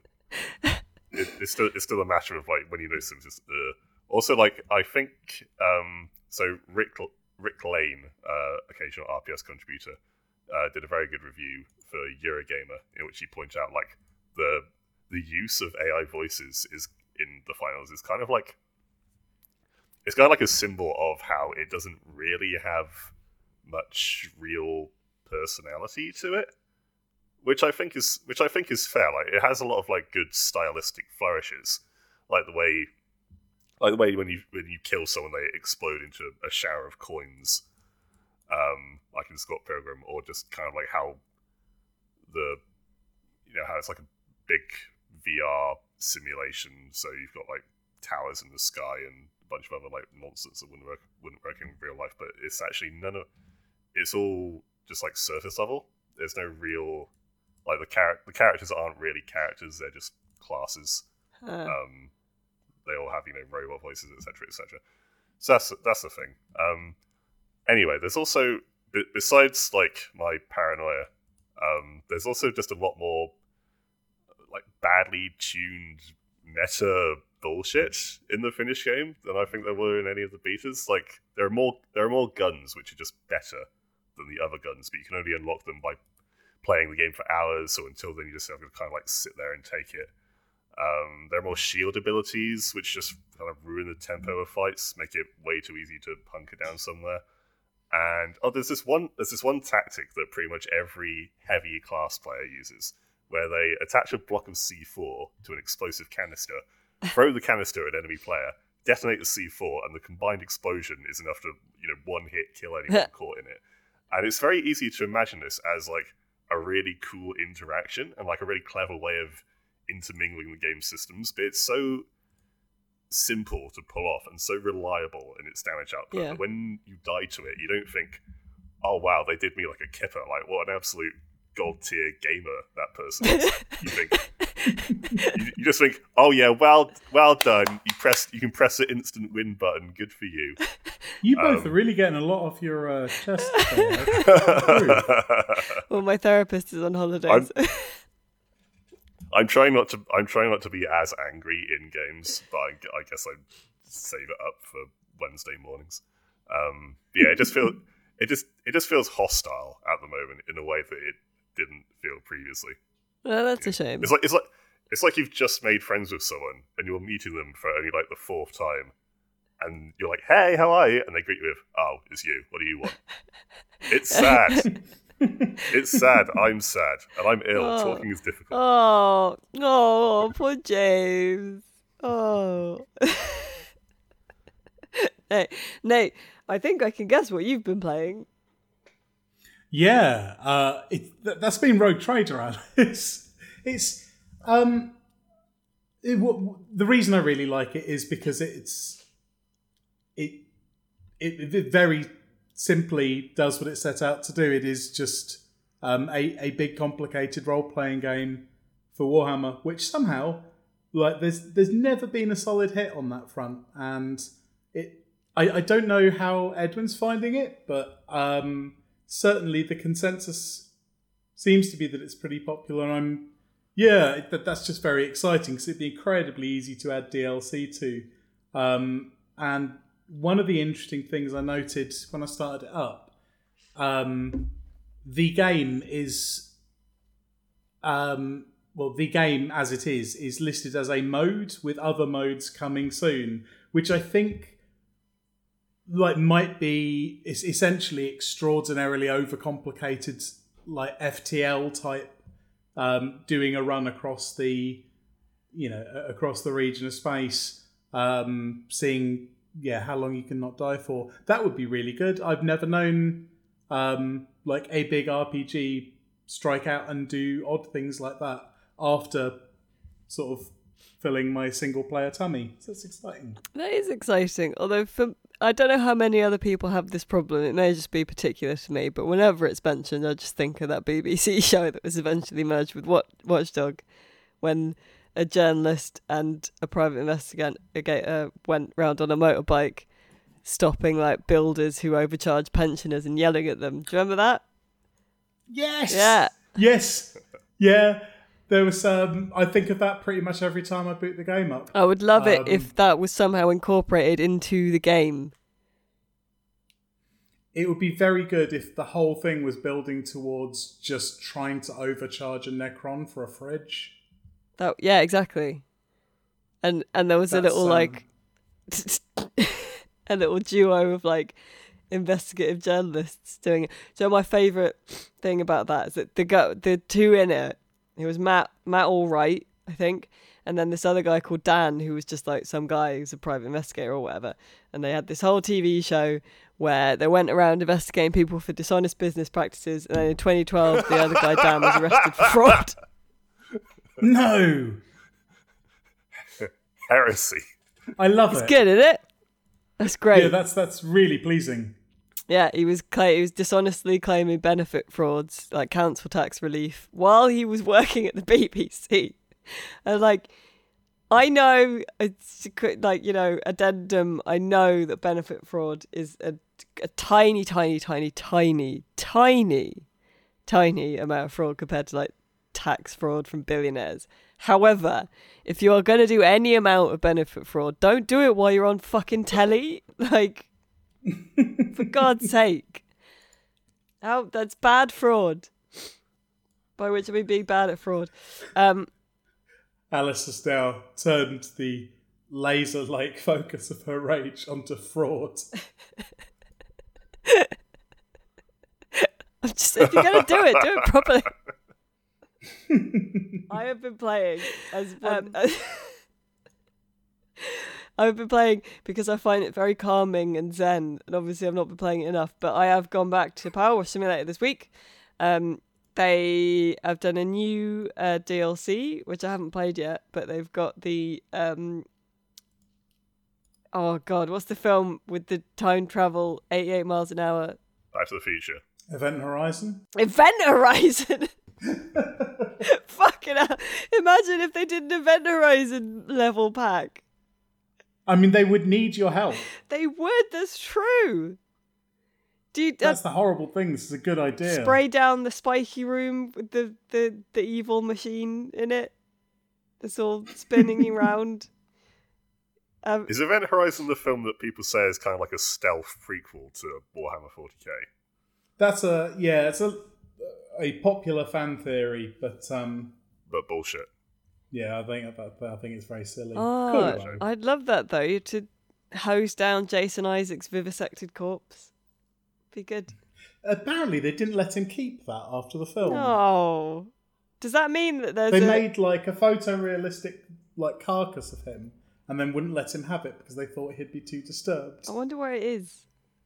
it, it's still it's still a matter of like when you notice them. Just uh. Also, like I think um, so. Rick Rick Lane, uh, occasional R P S contributor, uh, did a very good review for Eurogamer in which he pointed out like the the use of A I voices is in the finals is kind of like it's kind of like a symbol of how it doesn't really have much real personality to it, which I think is which I think is fair. Like it has a lot of like good stylistic flourishes, like the way like the way when you when you kill someone they explode into a shower of coins, um, like in Scott Pilgrim, or just kind of like how the you know how it's like a big V R simulation, so you've got like towers in the sky and a bunch of other like nonsense that wouldn't work wouldn't work in real life, but it's actually none of it's all just like surface level. There's no real like the char- the characters aren't really characters, they're just classes. Huh. Um, they all have, you know, robot voices, et cetera, et cetera. So that's that's the thing. Um, anyway, there's also b- besides like my paranoia, um, there's also just a lot more like badly tuned meta bullshit in the finished game than I think there were in any of the betas. Like there are more there are more guns which are just better than the other guns, but you can only unlock them by playing the game for hours, so until then you just have to kind of like sit there and take it. Um, there are more shield abilities, which just kind of ruin the tempo of fights, make it way too easy to hunker down somewhere. And oh, there's this one there's this one tactic that pretty much every heavy class player uses, where they attach a block of C four to an explosive canister, throw the canister at an enemy player, detonate the C four, and the combined explosion is enough to, you know, one hit kill anyone caught in it. And it's very easy to imagine this as like a really cool interaction and like a really clever way of intermingling the game systems, but it's so simple to pull off and so reliable in its damage output. Yeah. When you die to it, you don't think, oh wow, they did me like a kipper, like what an absolute gold tier gamer that person is. You think you, you just think, oh yeah, well well done. You press you can press the instant win button, good for you. You both Um, are really getting a lot off your uh, chest. Well, my therapist is on holidays. I'm, I'm trying not to. I'm trying not to be as angry in games, but I, I guess I save it up for Wednesday mornings. Um, but yeah, it just feels. It just. It just feels hostile at the moment in a way that it didn't feel previously. Well, that's a shame. It's like. It's like. It's like you've just made friends with someone and you're meeting them for only like the fourth time, and you're like, "Hey, how are you?" And they greet you with, "Oh, it's you. What do you want?" It's sad. It's sad. I'm sad, and I'm ill. Oh. Talking is difficult. Oh, oh, poor James. Oh. Nate, Nate, I think I can guess what you've been playing. Yeah, uh, it, th- that's been Rogue Trader, Alice. It's um, it, w- the reason I really like it is because it's it it, it very simply does what it set out to do. It is just um, a a big complicated role playing game for Warhammer, which somehow like there's there's never been a solid hit on that front, and it I, I don't know how Edwin's finding it, but um. Certainly, the consensus seems to be that it's pretty popular. And I'm, yeah, that that's just very exciting because it'd be incredibly easy to add D L C to. Um, and one of the interesting things I noted when I started it up, um, the game is, um, well, the game as it is is listed as a mode with other modes coming soon, which I think. Like might be it's essentially extraordinarily overcomplicated, like F T L type, um, doing a run across the, you know, across the region of space, um, seeing yeah how long you can not die for. That would be really good. I've never known um, like a big R P G strike out and do odd things like that after sort of filling my single player tummy. So that's exciting. That is exciting. Although for I don't know how many other people have this problem. It may just be particular to me, but whenever it's mentioned, I just think of that B B C show that was eventually merged with Watch- Watchdog, when a journalist and a private investigator went round on a motorbike, stopping like builders who overcharge pensioners and yelling at them. Do you remember that? Yes. Yeah. Yes. Yeah. There was. Um, I think of that pretty much every time I boot the game up. I would love it Um, if that was somehow incorporated into the game. It would be very good if the whole thing was building towards just trying to overcharge a Necron for a fridge. That yeah, exactly. And and there was That's, a little um, like a little duo of like investigative journalists doing it. So my favourite thing about that is that the go the two in it, it was Matt Matt Allwright, I think, and then this other guy called Dan, who was just like some guy who's a private investigator or whatever. And they had this whole T V show where they went around investigating people for dishonest business practices, and then in twenty twelve the other guy Dan was arrested for fraud. No. Heresy. I love It's it. good, isn't it? That's great. Yeah, that's that's really pleasing. Yeah, he was cla- he was dishonestly claiming benefit frauds, like council tax relief, while he was working at the B B C. And like, I know it's like, you know, addendum. I know that benefit fraud is a, a tiny, tiny, tiny, tiny, tiny, tiny amount of fraud compared to like tax fraud from billionaires. However, if you are going to do any amount of benefit fraud, don't do it while you're on fucking telly. Like, for God's sake. How, that's bad fraud. By which I mean being bad at fraud. Um, Alice has now turned the laser-like focus of her rage onto fraud. I'm just, if you're going to do it, do it properly. I have been playing as um, I've been playing because I find it very calming and zen, and obviously I've not been playing it enough, but I have gone back to Power Wash Simulator this week. Um, they have done a new uh, D L C, which I haven't played yet, but they've got the um, oh god, what's the film with the time travel, eighty-eight miles an hour? Back to the Future. Event Horizon? Event Horizon! Fucking hell. Imagine if they did an Event Horizon level pack. I mean, they would need your help. They would, that's true. Dude, That's uh, the horrible thing. This is a good idea. spray down the spiky room with the, the, the evil machine in it. That's all spinning around. Um, Is Event Horizon the film that people say is kind of like a stealth prequel to Warhammer forty K? That's a yeah. It's a a popular fan theory, but um, But bullshit. yeah, I think that, I think it's very silly. oh, Cool, though. I'd love that though, to hose down Jason Isaacs' vivisected corpse. Be good. Apparently, they didn't let him keep that after the film. Oh. Does that mean that there's They a... made like a photorealistic like carcass of him, and then wouldn't let him have it because they thought he'd be too disturbed. I wonder where it is.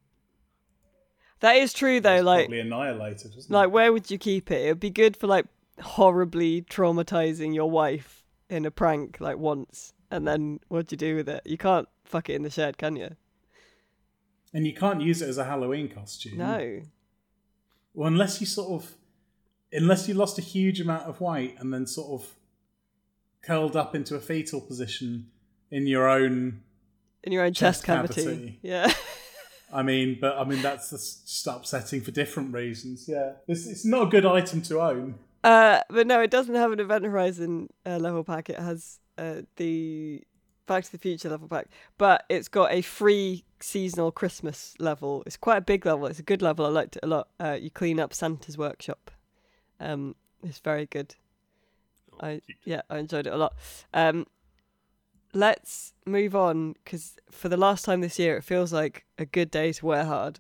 That is true though, It's like probably annihilated, wasn't like it? where would you keep it? It would be good for like horribly traumatizing your wife in a prank like once, and then what do you do with it? You can't fuck it in the shed, can you? And you can't use it as a Halloween costume. No. Well, unless you sort of, unless you lost a huge amount of weight and then sort of curled up into a fetal position in your own. In your own chest, Chest cavity. cavity. Yeah. I mean, but I mean that's just upsetting for different reasons. Yeah, it's it's not a good item to own. Uh, but no, it doesn't have an Event Horizon uh, level pack. It has uh, the Back to the Future level pack, but it's got a free seasonal Christmas level. It's quite a big level. It's a good level. I liked it a lot. Uh, you clean up Santa's workshop. Um, it's very good. I yeah, I enjoyed it a lot. Um, let's move on because for the last time this year, it feels like a good day to wear hard.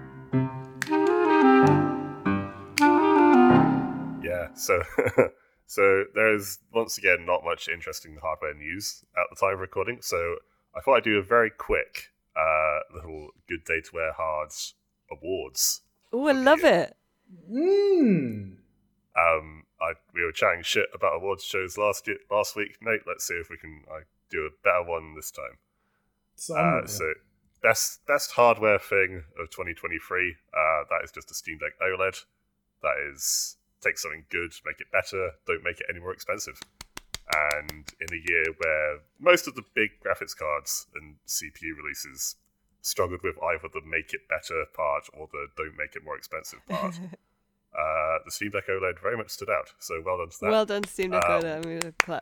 Yeah, so so there's once again not much interesting hardware news at the time of recording, so I thought I'd do a very quick uh, little Good Day to Wear Hard awards. Oh, I love it. Mmm. Um, I we were chatting shit about awards shows last year, last week, Nate. Let's see if we can I do a better one this time. Uh, so best best hardware thing of twenty twenty-three. Uh, that is just a Steam Deck OLED. That is take something good, make it better. Don't make it any more expensive. And in a year where most of the big graphics cards and C P U releases struggled with either the make it better part or the don't make it more expensive part, uh, the Steam Deck OLED very much stood out. So well done to that. Well done, Steam Deck Um, OLED. I'm going to clap.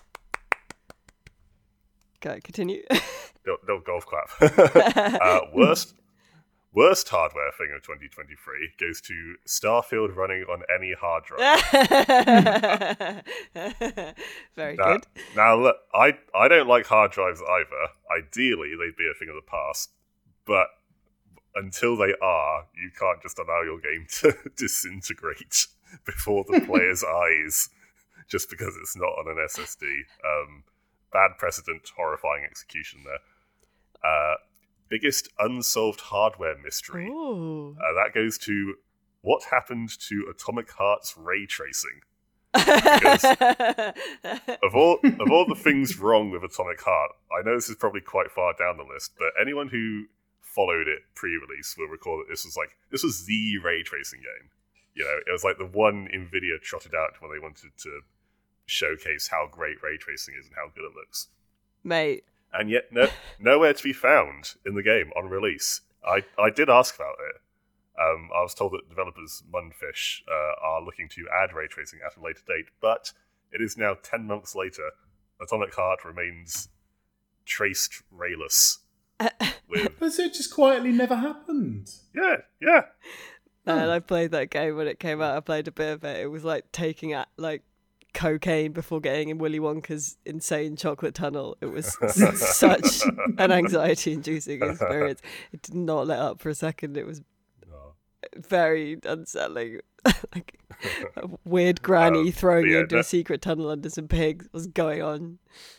Go, continue. No, no golf clap. uh, worst worst hardware thing of twenty twenty-three goes to Starfield running on any hard drive. Very now, good. Now, look, I, I don't like hard drives either. Ideally, they'd be a thing of the past. But until they are, you can't just allow your game to disintegrate before the player's eyes just because it's not on an S S D. Um, bad precedent, horrifying execution there. Uh, biggest unsolved hardware mystery. Ooh. Uh, that goes to what happened to Atomic Heart's ray tracing. Because of all of all the things wrong with Atomic Heart, I know this is probably quite far down the list, but anyone who followed it pre-release will recall that this was like this was the ray tracing game. You know, it was like the one Nvidia trotted out when they wanted to showcase how great ray tracing is and how good it looks. Mate. And yet, no, nowhere to be found in the game on release. I, I did ask about it. Um, I was told that developers Mundfish uh, are looking to add ray tracing at a later date, but it is now ten months later. Atomic Heart remains traced rayless. With... But it just quietly never happened. Yeah, yeah. Man, I played that game when it came out. I played a bit of it. It was like taking out like cocaine before getting in Willy Wonka's insane chocolate tunnel. It was such an anxiety-inducing experience. It did not let up for a second. It was No. very unsettling. Like a weird granny Um, throwing but you yeah, into a that- secret tunnel under some pigs. What's going on?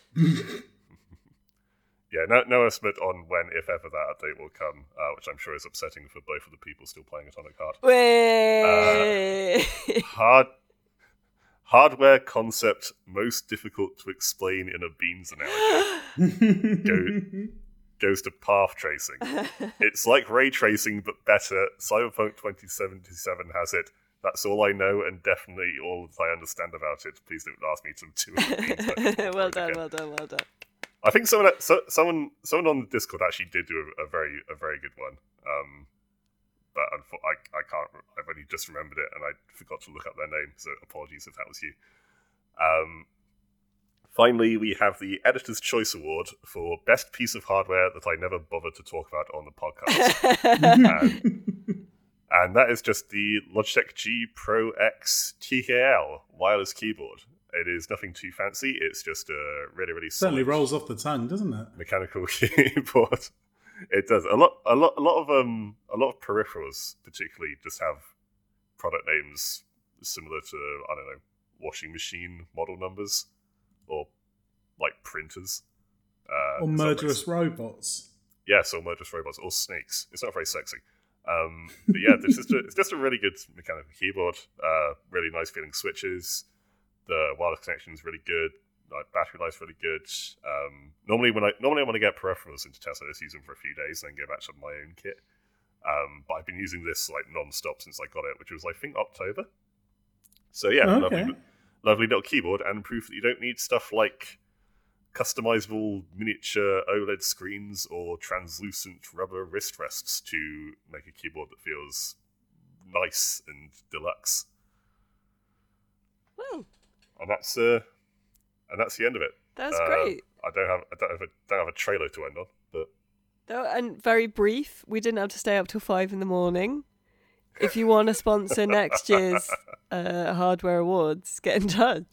Yeah, no, no estimate on when, if ever, that update will come, uh, which I'm sure is upsetting for both of the people still playing Atomic Heart. Way. Hard hardware concept most difficult to explain in a beans analogy Go, goes to path tracing. It's like ray tracing, but better. Cyberpunk twenty seventy-seven has it. That's all I know, and definitely all that I understand about it. Please don't ask me to do it. Well done, well done, well done. I think someone, so, someone, someone on the Discord actually did do a, a very, a very good one. Um, but unfo- I, I can't. I've only just remembered it, and I forgot to look up their name. So apologies if that was you. Um, finally, we have the Editor's Choice Award for best piece of hardware that I never bothered to talk about on the podcast, and, and that is just the Logitech G Pro X T K L wireless keyboard. It is nothing too fancy. It's just a really, really Certainly solid rolls off the tongue, doesn't it? mechanical keyboard. It does a lot, a lot, a lot of um, a lot of peripherals, particularly, just have product names similar to I don't know, washing machine model numbers, or like printers, uh, Or in some murderous ways. robots. Yes, or murderous robots, or snakes. It's not very sexy. Um, but yeah, it's just a, it's just a really good mechanical keyboard. Uh, really nice feeling switches. The wireless connection is really good. Like battery life's really good. Um, normally, when I normally I want to get peripherals into Tesla, I just use them for a few days, then go back to my own kit. Um, but I've been using this like non-stop since I got it, which was I think October. So yeah, Okay. lovely, lovely little keyboard, and proof that you don't need stuff like customizable miniature OLED screens or translucent rubber wrist rests to make a keyboard that feels nice and deluxe. Well, And that's uh, and that's the end of it. that's Uh, great. I don't have I don't have a, don't have a trailer to end on, but Oh, and very brief. We didn't have to stay up till five in the morning. If you want to sponsor next year's uh, hardware awards, get in touch.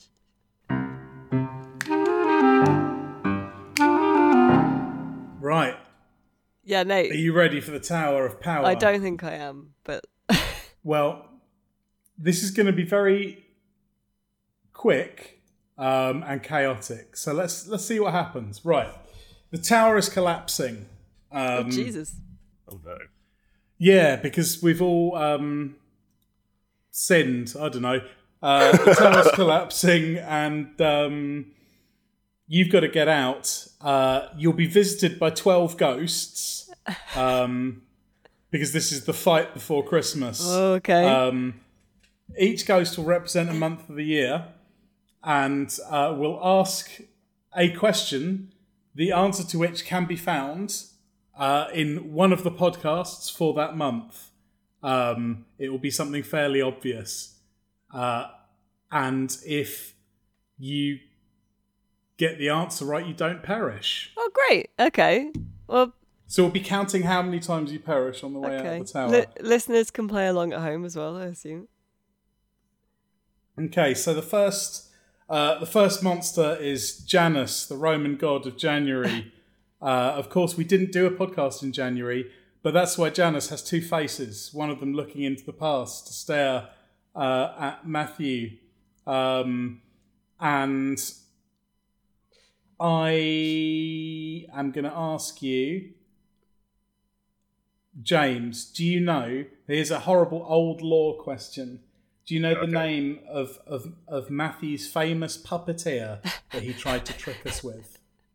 Right. Yeah, Are Nate. you ready for the Tower of Power? I don't think I am, but Well, this is going to be very quick um, and chaotic. So let's let's see what happens. Right. The tower is collapsing. Um, oh, Jesus. oh no. Yeah, because we've all um, sinned. I don't know. Uh, the tower's collapsing, and um, you've got to get out. Uh, you'll be visited by twelve ghosts, um, because this is the fight before Christmas. Okay. Um, each ghost will represent a month of the year, and uh, will ask a question, the answer to which can be found uh, in one of the podcasts for that month. Um, it will be something fairly obvious. Uh, and if you get the answer right, you don't perish. Oh, great. Okay. Well, so we'll be counting how many times you perish on the way okay. out of the tower. Li- listeners can play along at home as well, I assume. Okay, so the first uh, the first monster is Janus, the Roman god of January. uh, of course, we didn't do a podcast in January, but that's why Janus has two faces, one of them looking into the past to stare uh, at Matthew. Um, and I am going to ask you, James, do you know, here's a horrible old lore question. Do you know okay. the name of, of, of Matthew's famous puppeteer that he tried to trick us with?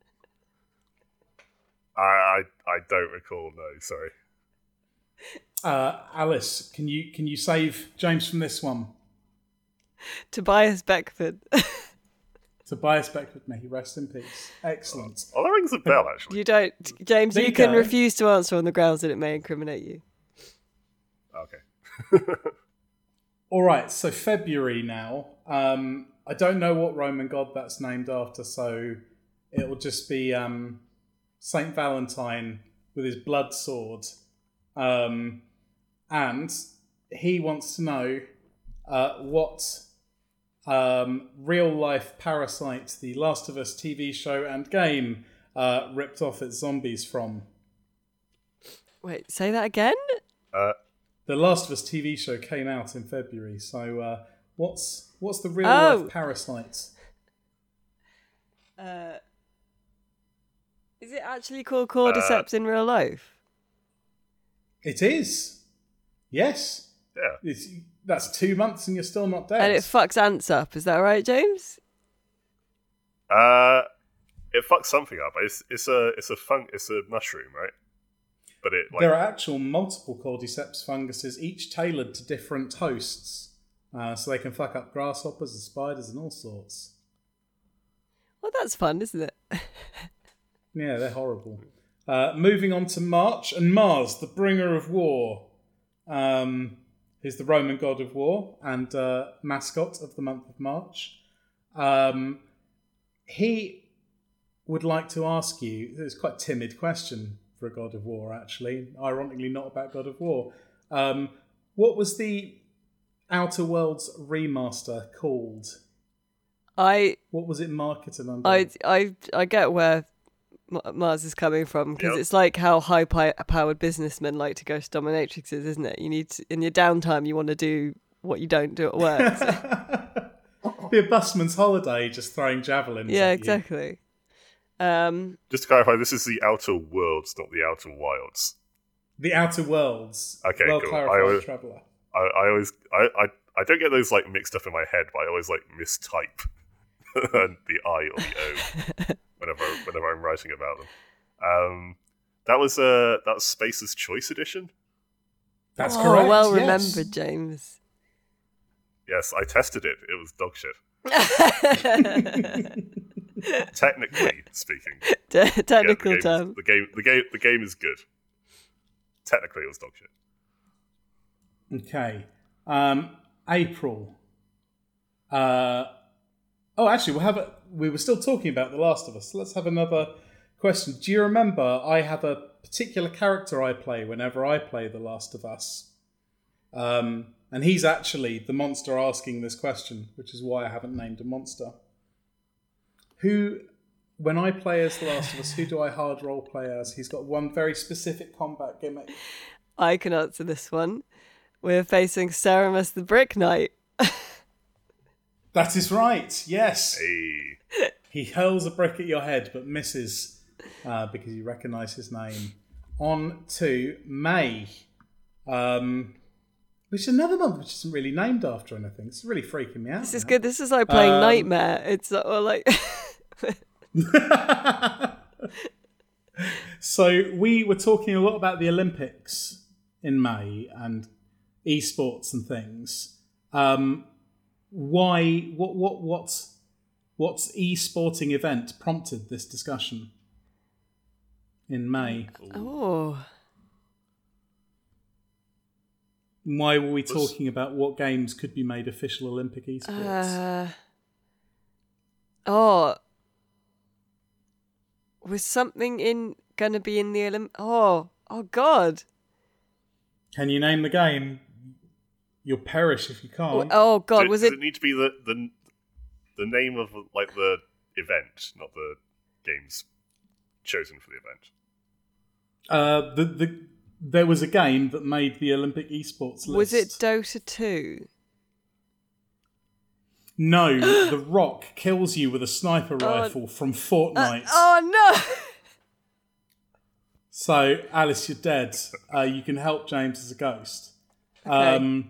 I, I I don't recall, no, sorry. Uh, Alice, can you can you save James from this one? Tobias Beckford. Tobias Beckford, may he rest in peace. Excellent. Oh, that rings a bell, actually. You don't, James. There You you can go. refuse to answer on the grounds that it may incriminate you. Okay. All right, so February now. Um, I don't know what Roman god that's named after, so it'll just be um, Saint Valentine with his blood sword. Um, and he wants to know uh, what um, real-life parasite the Last of Us T V show and game uh, ripped off its zombies from. Wait, say that again? Uh, The Last of Us T V show came out in February, so uh, what's what's the real Oh. life parasite? Uh, is it actually called cordyceps in real life? It is. Yes. yeah. It's, that's two months and you're still not dead. And it fucks ants up. Is that right, James? Uh, it fucks something up. It's it's a it's a fun it's a mushroom, right? But it like there are actual multiple cordyceps funguses, each tailored to different hosts, uh, so they can fuck up grasshoppers and spiders and all sorts. Well, that's fun, isn't it? Yeah, they're horrible. Uh, moving on to March, and Mars, the bringer of war, um, is the Roman god of war and uh, mascot of the month of March. Um, he would like to ask you, it's quite a timid question for a god of war, actually, ironically not about God of War. Um, what was the Outer Worlds remaster called? I What was it marketed under? I I I get where M- Mars is coming from because Yep. it's like how high-powered businessmen like to go to dominatrixes, isn't it? You need to, in your downtime, you want to do what you don't do at work. So. Be a busman's holiday, just throwing javelins. Yeah, at you. exactly. Um, just to clarify, this is the Outer Worlds, not the Outer Wilds. The Outer Worlds. Okay, well cool. clarified, I always- traveller. I, I always I, I I don't get those like mixed up in my head, but I always like mistype the I or the O whenever whenever I'm writing about them. Um, that was uh that was Space's Choice Edition. That's oh, correct. well yes. remembered, James. Yes, I tested it. It was dog shit. Technically speaking, Te- Yeah, the technical game is- term. the game the game the game is good. Technically, it was dog shit. Okay. Um, April. Uh, oh, actually, we'll have a, we were still talking about The Last of Us. So let's have another question. Do you remember I have a particular character I play whenever I play The Last of Us? Um, and he's actually the monster asking this question, which is why I haven't named a monster. Who, when I play as The Last of Us, who do I hard role play as? He's got one very specific combat gimmick. I can answer this one. We're facing Ceramus the Brick Knight. That is right, yes. Hey, He hurls a brick at your head but misses uh, because you recognise his name. On to May, um, which is another month which isn't really named after anything. It's really freaking me out. This is now. good. This is like playing Um, Nightmare. It's uh, or like So we were talking a lot about the Olympics in May and esports and things. Um, why? What? What? What? What e-sporting event prompted this discussion in May? oh, Why were we talking about what games could be made official Olympic esports? Uh, oh, was something in gonna be in the Olymp? Oh, oh God! Can you name the game? You'll perish if you can't. Oh God, Does, was does it? it need to be the, the the name of like the event, not the games chosen for the event? Uh, the the there was a game that made the Olympic esports list. Was it Dota two? No, The Rock kills you with a sniper rifle Oh, from Fortnite. Uh, oh no! So, Alice, you're dead. Uh, you can help James as a ghost. Okay. Um,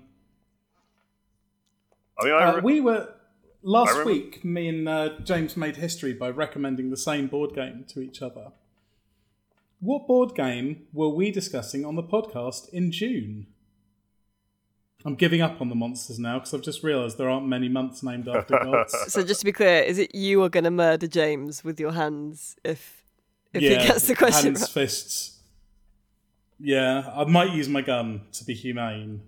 I mean, I uh, re- we were last I remember- week. Me and uh, James made history by recommending the same board game to each other. What board game were we discussing on the podcast in June? I'm giving up on the monsters now because I've just realised there aren't many months named after gods. So just to be clear, is it you are going to murder James with your hands if if yeah, he gets the question hands, right? fists. Yeah, I might use my gun to be humane.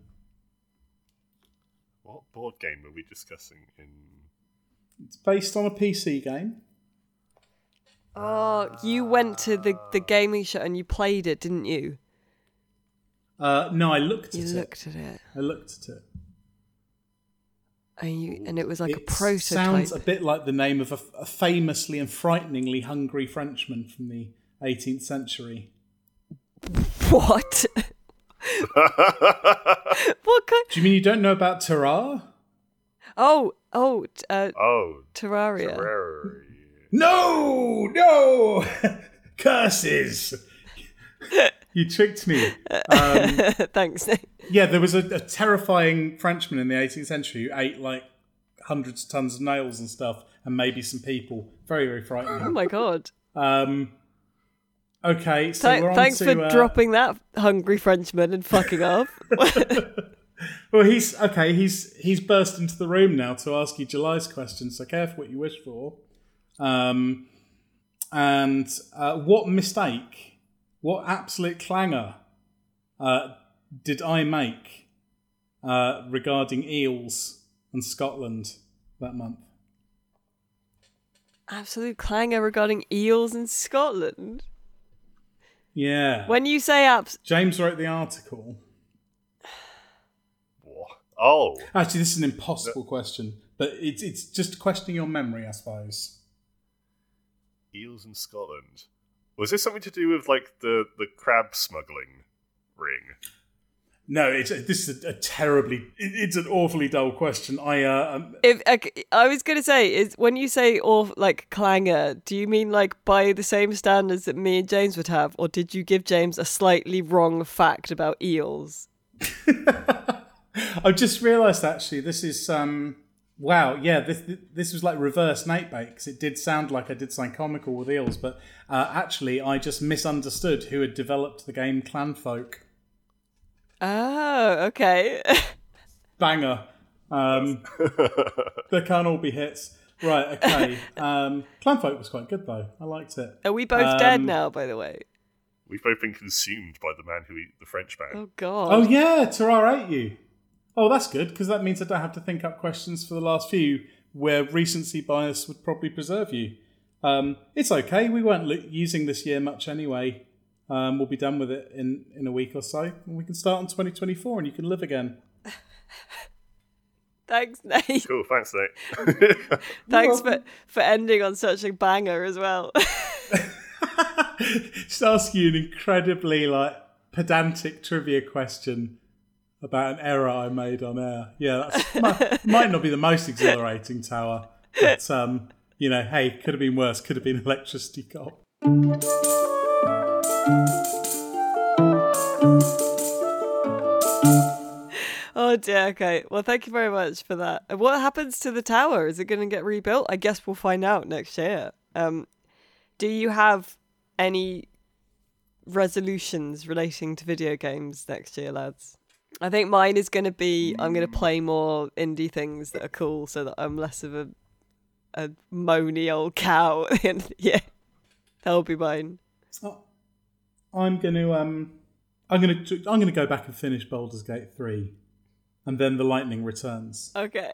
what board game were we discussing in? It's based on a P C game. Oh, you went to the, the gaming show and you played it, didn't you? Uh, no, I looked You at looked it. at it. I looked at it. And, you, and it was like it a prototype. sounds a bit like the name of a, a famously and frighteningly hungry Frenchman from the eighteenth century. What? What kind? Do you mean you don't know about Terrar? Oh, oh, t- uh, Oh, Terraria. Terraria. No, no, curses! You tricked me. Um, Thanks, Nick. yeah, there was a, a terrifying Frenchman in the eighteenth century who ate like hundreds of tons of nails and stuff, and maybe some people. Very, very frightening. Oh my god. Um, okay, so Th- we're on thanks to, for uh, dropping that hungry Frenchman and fucking off. Well, he's okay. He's he's burst into the room now to ask you July's question. So careful what you wish for. Um, and uh, what mistake, what absolute clanger, uh, did I make uh, regarding eels and Scotland that month? Absolute clanger regarding eels in Scotland. Yeah. When you say abs, James wrote the article. What? Oh, Actually, this is an impossible question, but it's it's just questioning your memory, I suppose. eels in Scotland. Was this something to do with like the, the crab smuggling ring? No, it's this is a, a terribly. It, it's an awfully dull question. I uh, um, if I, I was gonna say is when you say or like clanger, do you mean like by the same standards that me and James would have, or did you give James a slightly wrong fact about eels? I've just realised actually this is um wow yeah this this was like reverse Natebait because it did sound like I did something comical with eels, but uh, actually I just misunderstood who had developed the game Clanfolk. Oh, okay. Banger. Um, they can't all be hits. Right, okay. Um, Clanfolk was quite good though. I liked it. Are we both Um, dead now, by the way? We've both been consumed by the man who ate the French man. Oh god. Oh yeah, Terrar ate you. Oh, that's good because that means I don't have to think up questions for the last few where recency bias would probably preserve you. Um, it's okay. We weren't lo- using this year much anyway. Um, we'll be done with it in, in a week or so, and we can start on twenty twenty-four, and you can live again. Thanks, Nate. Cool, thanks, Nate. Thanks for, for ending on such a banger as well. Just ask you an incredibly like pedantic trivia question about an error I made on air. Yeah, that's might, might not be the most exhilarating, Tower, but um, you know, hey, could have been worse. Could have been Electricity Cop. Oh dear, okay. Well, thank you very much for that. And what happens to the tower? Is it going to get rebuilt? I guess we'll find out next year. Um, do you have any resolutions relating to video games next year, lads? I think mine is going to be I'm going to play more indie things that are cool so that I'm less of a a moany old cow at the end of the year. That'll be mine. Oh, I'm going to um, I'm gonna I'm gonna go back and finish Baldur's Gate three, and then The Lightning Returns. Okay.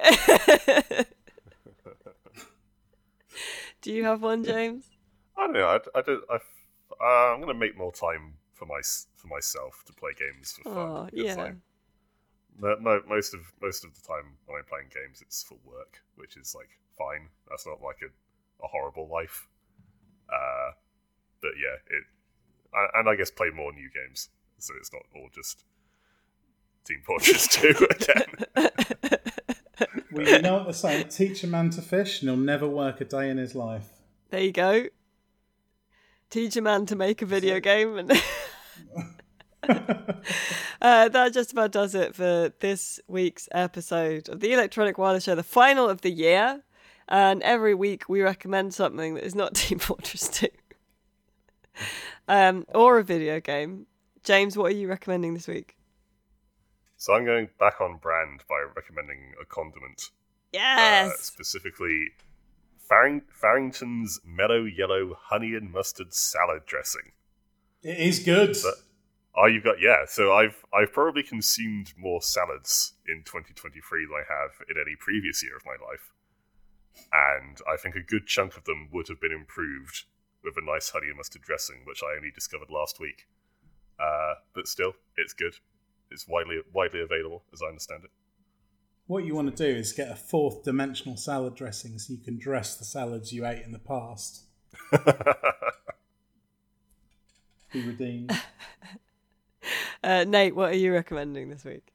Do you have one, James? I don't know. I, I don't. I, uh, I'm gonna make more time for my for myself to play games for fun. Oh, yeah. Like, no, no, most of most of the time when I'm playing games, it's for work, which is like fine. That's not like a, a horrible life. Uh, but yeah, it and I guess play more new games, so it's not all just Team Fortress two again. Well, you know what they're saying: teach a man to fish, and he'll never work a day in his life. There you go. Teach a man to make a video game, and uh, that just about does it for this week's episode of the Electronic Wireless Show, the final of the year. And every week we recommend something that is not Team Fortress two, um, or a video game. James, what are you recommending this week? So I'm going back on brand by recommending a condiment. Yes! Uh, specifically, Farring- Farrington's Mellow Yellow Honey and Mustard Salad Dressing. It is good. But, oh, you've got, yeah. So I've I've probably consumed more salads in twenty twenty-three than I have in any previous year of my life. And I think a good chunk of them would have been improved with a nice honey and mustard dressing, which I only discovered last week. Uh, but still, it's good. It's widely widely available, as I understand it. What you want to do is get a fourth dimensional salad dressing so you can dress the salads you ate in the past. Be redeemed. Uh, Nate, what are you recommending this week?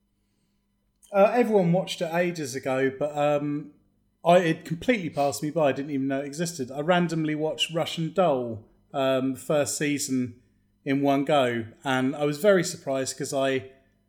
Uh, everyone watched it ages ago, but um, I it completely passed me by. I didn't even know it existed. I randomly watched Russian Doll, um, the first season, in one go, and I was very surprised because I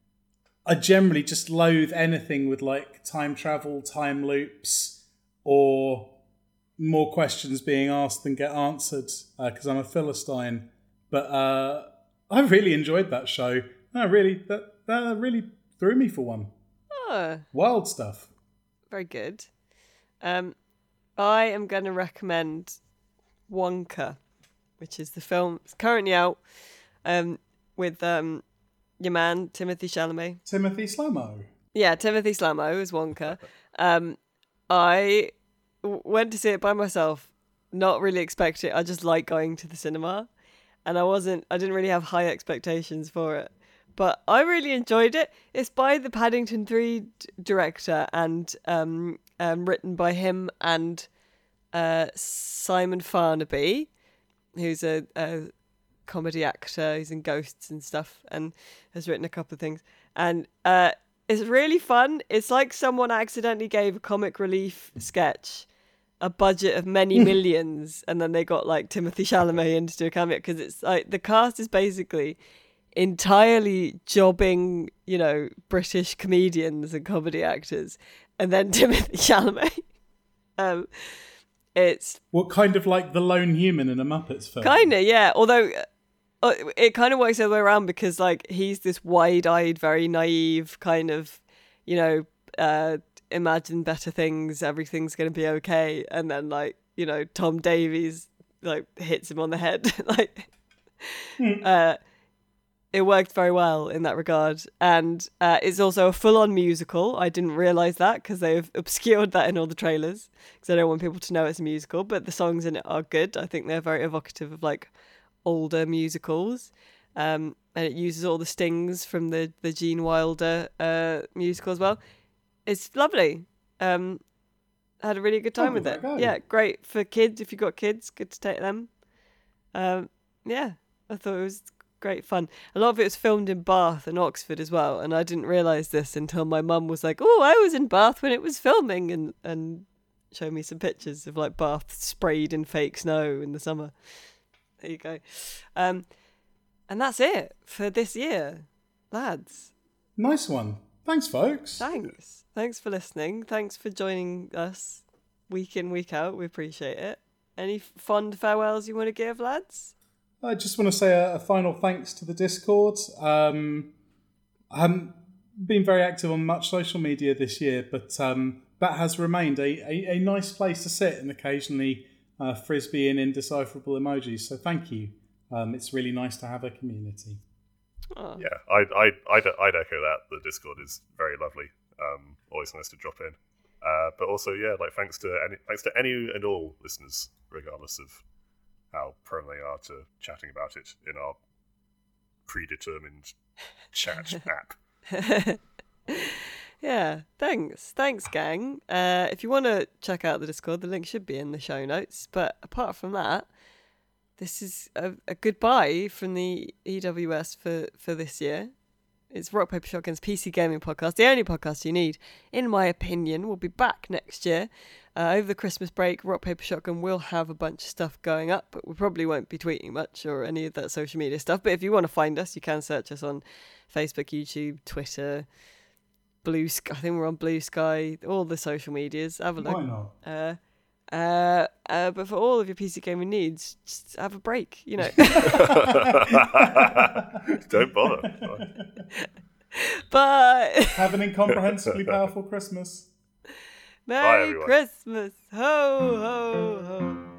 I generally just loathe anything with like time travel, time loops, or more questions being asked than get answered because uh, I'm a Philistine. But uh, I really enjoyed that show. I really that that really threw me for one. Oh, Wild stuff. very good. Um, I am going to recommend Wonka, which is the film. It's currently out um, with um, your man, Timothy Chalamet. Timothy Slomo. Yeah, Timothy Slamo as Wonka. Um, I w- went to see it by myself, not really expecting it. I just like going to the cinema. And I wasn't, I didn't really have high expectations for it. But I really enjoyed it. It's by the Paddington three d- director and um, um, written by him and uh, Simon Farnaby, who's a, a comedy actor. He's in Ghosts and stuff and has written a couple of things. And uh, it's really fun. It's like someone accidentally gave a comic relief sketch a budget of many millions, and then they got like Timothy Chalamet in to do a cameo, because it's like the cast is basically entirely jobbing, you know, British comedians and comedy actors, and then Timothy Chalamet. Um, it's What kind of like the lone human in a Muppets film? kind of, yeah. Although uh, it kind of works the other way around, because like he's this wide-eyed, very naive kind of, you know, uh, imagine better things, everything's going to be okay, and then like, you know, Tom Davies like hits him on the head. like, Hmm. uh, it worked very well in that regard, and uh, it's also a full-on musical. I didn't realise that because they've obscured that in all the trailers, because I don't want people to know it's a musical, but the songs in it are good. I think they're very evocative of like older musicals, um, and it uses all the stings from the, the Gene Wilder uh, musical as well. It's lovely. Um, I had a really good time Oh, with there it. you go. Yeah, great for kids. If you've got kids, good to take them. Um, yeah, I thought it was great fun. A lot of it was filmed in Bath and Oxford as well, and I didn't realise this until my mum was like, "Oh, I was in Bath when it was filming," and and showed me some pictures of like Bath sprayed in fake snow in the summer. There you go. Um, and that's it for this year, lads. Nice one. Thanks, folks. Thanks. Thanks for listening. Thanks for joining us week in, week out. We appreciate it. Any fond farewells you want to give, lads? I just want to say a, a final thanks to the Discord. Um, I haven't been very active on much social media this year, but um, that has remained a, a, a nice place to sit and occasionally uh, frisbee in indecipherable emojis. So thank you. Um, it's really nice to have a community. Oh. Yeah, I'd, I'd, I'd, I'd echo that. The Discord is very lovely. Um, always nice to drop in. Uh, but also, yeah, like thanks to any, thanks to any and all listeners, regardless of how prone they are to chatting about it in our predetermined chat app. Yeah, thanks. Thanks, gang. Uh, if you want to check out the Discord, the link should be in the show notes. But apart from that, this is a, a goodbye from the E W S for, for this year. It's Rock Paper Shotgun's P C Gaming Podcast, the only podcast you need, in my opinion. We'll be back next year. Uh, over the Christmas break, Rock Paper Shotgun will have a bunch of stuff going up, but we probably won't be tweeting much or any of that social media stuff. But if you want to find us, you can search us on Facebook, YouTube, Twitter, Blue Sky. I think we're on Blue Sky, all the social medias. Have a look. Why not? Uh, uh, uh, but for all of your P C gaming needs, just have a break, you know. Don't bother. But Have an incomprehensibly powerful Christmas. Merry everyone. Christmas. Ho, ho, ho.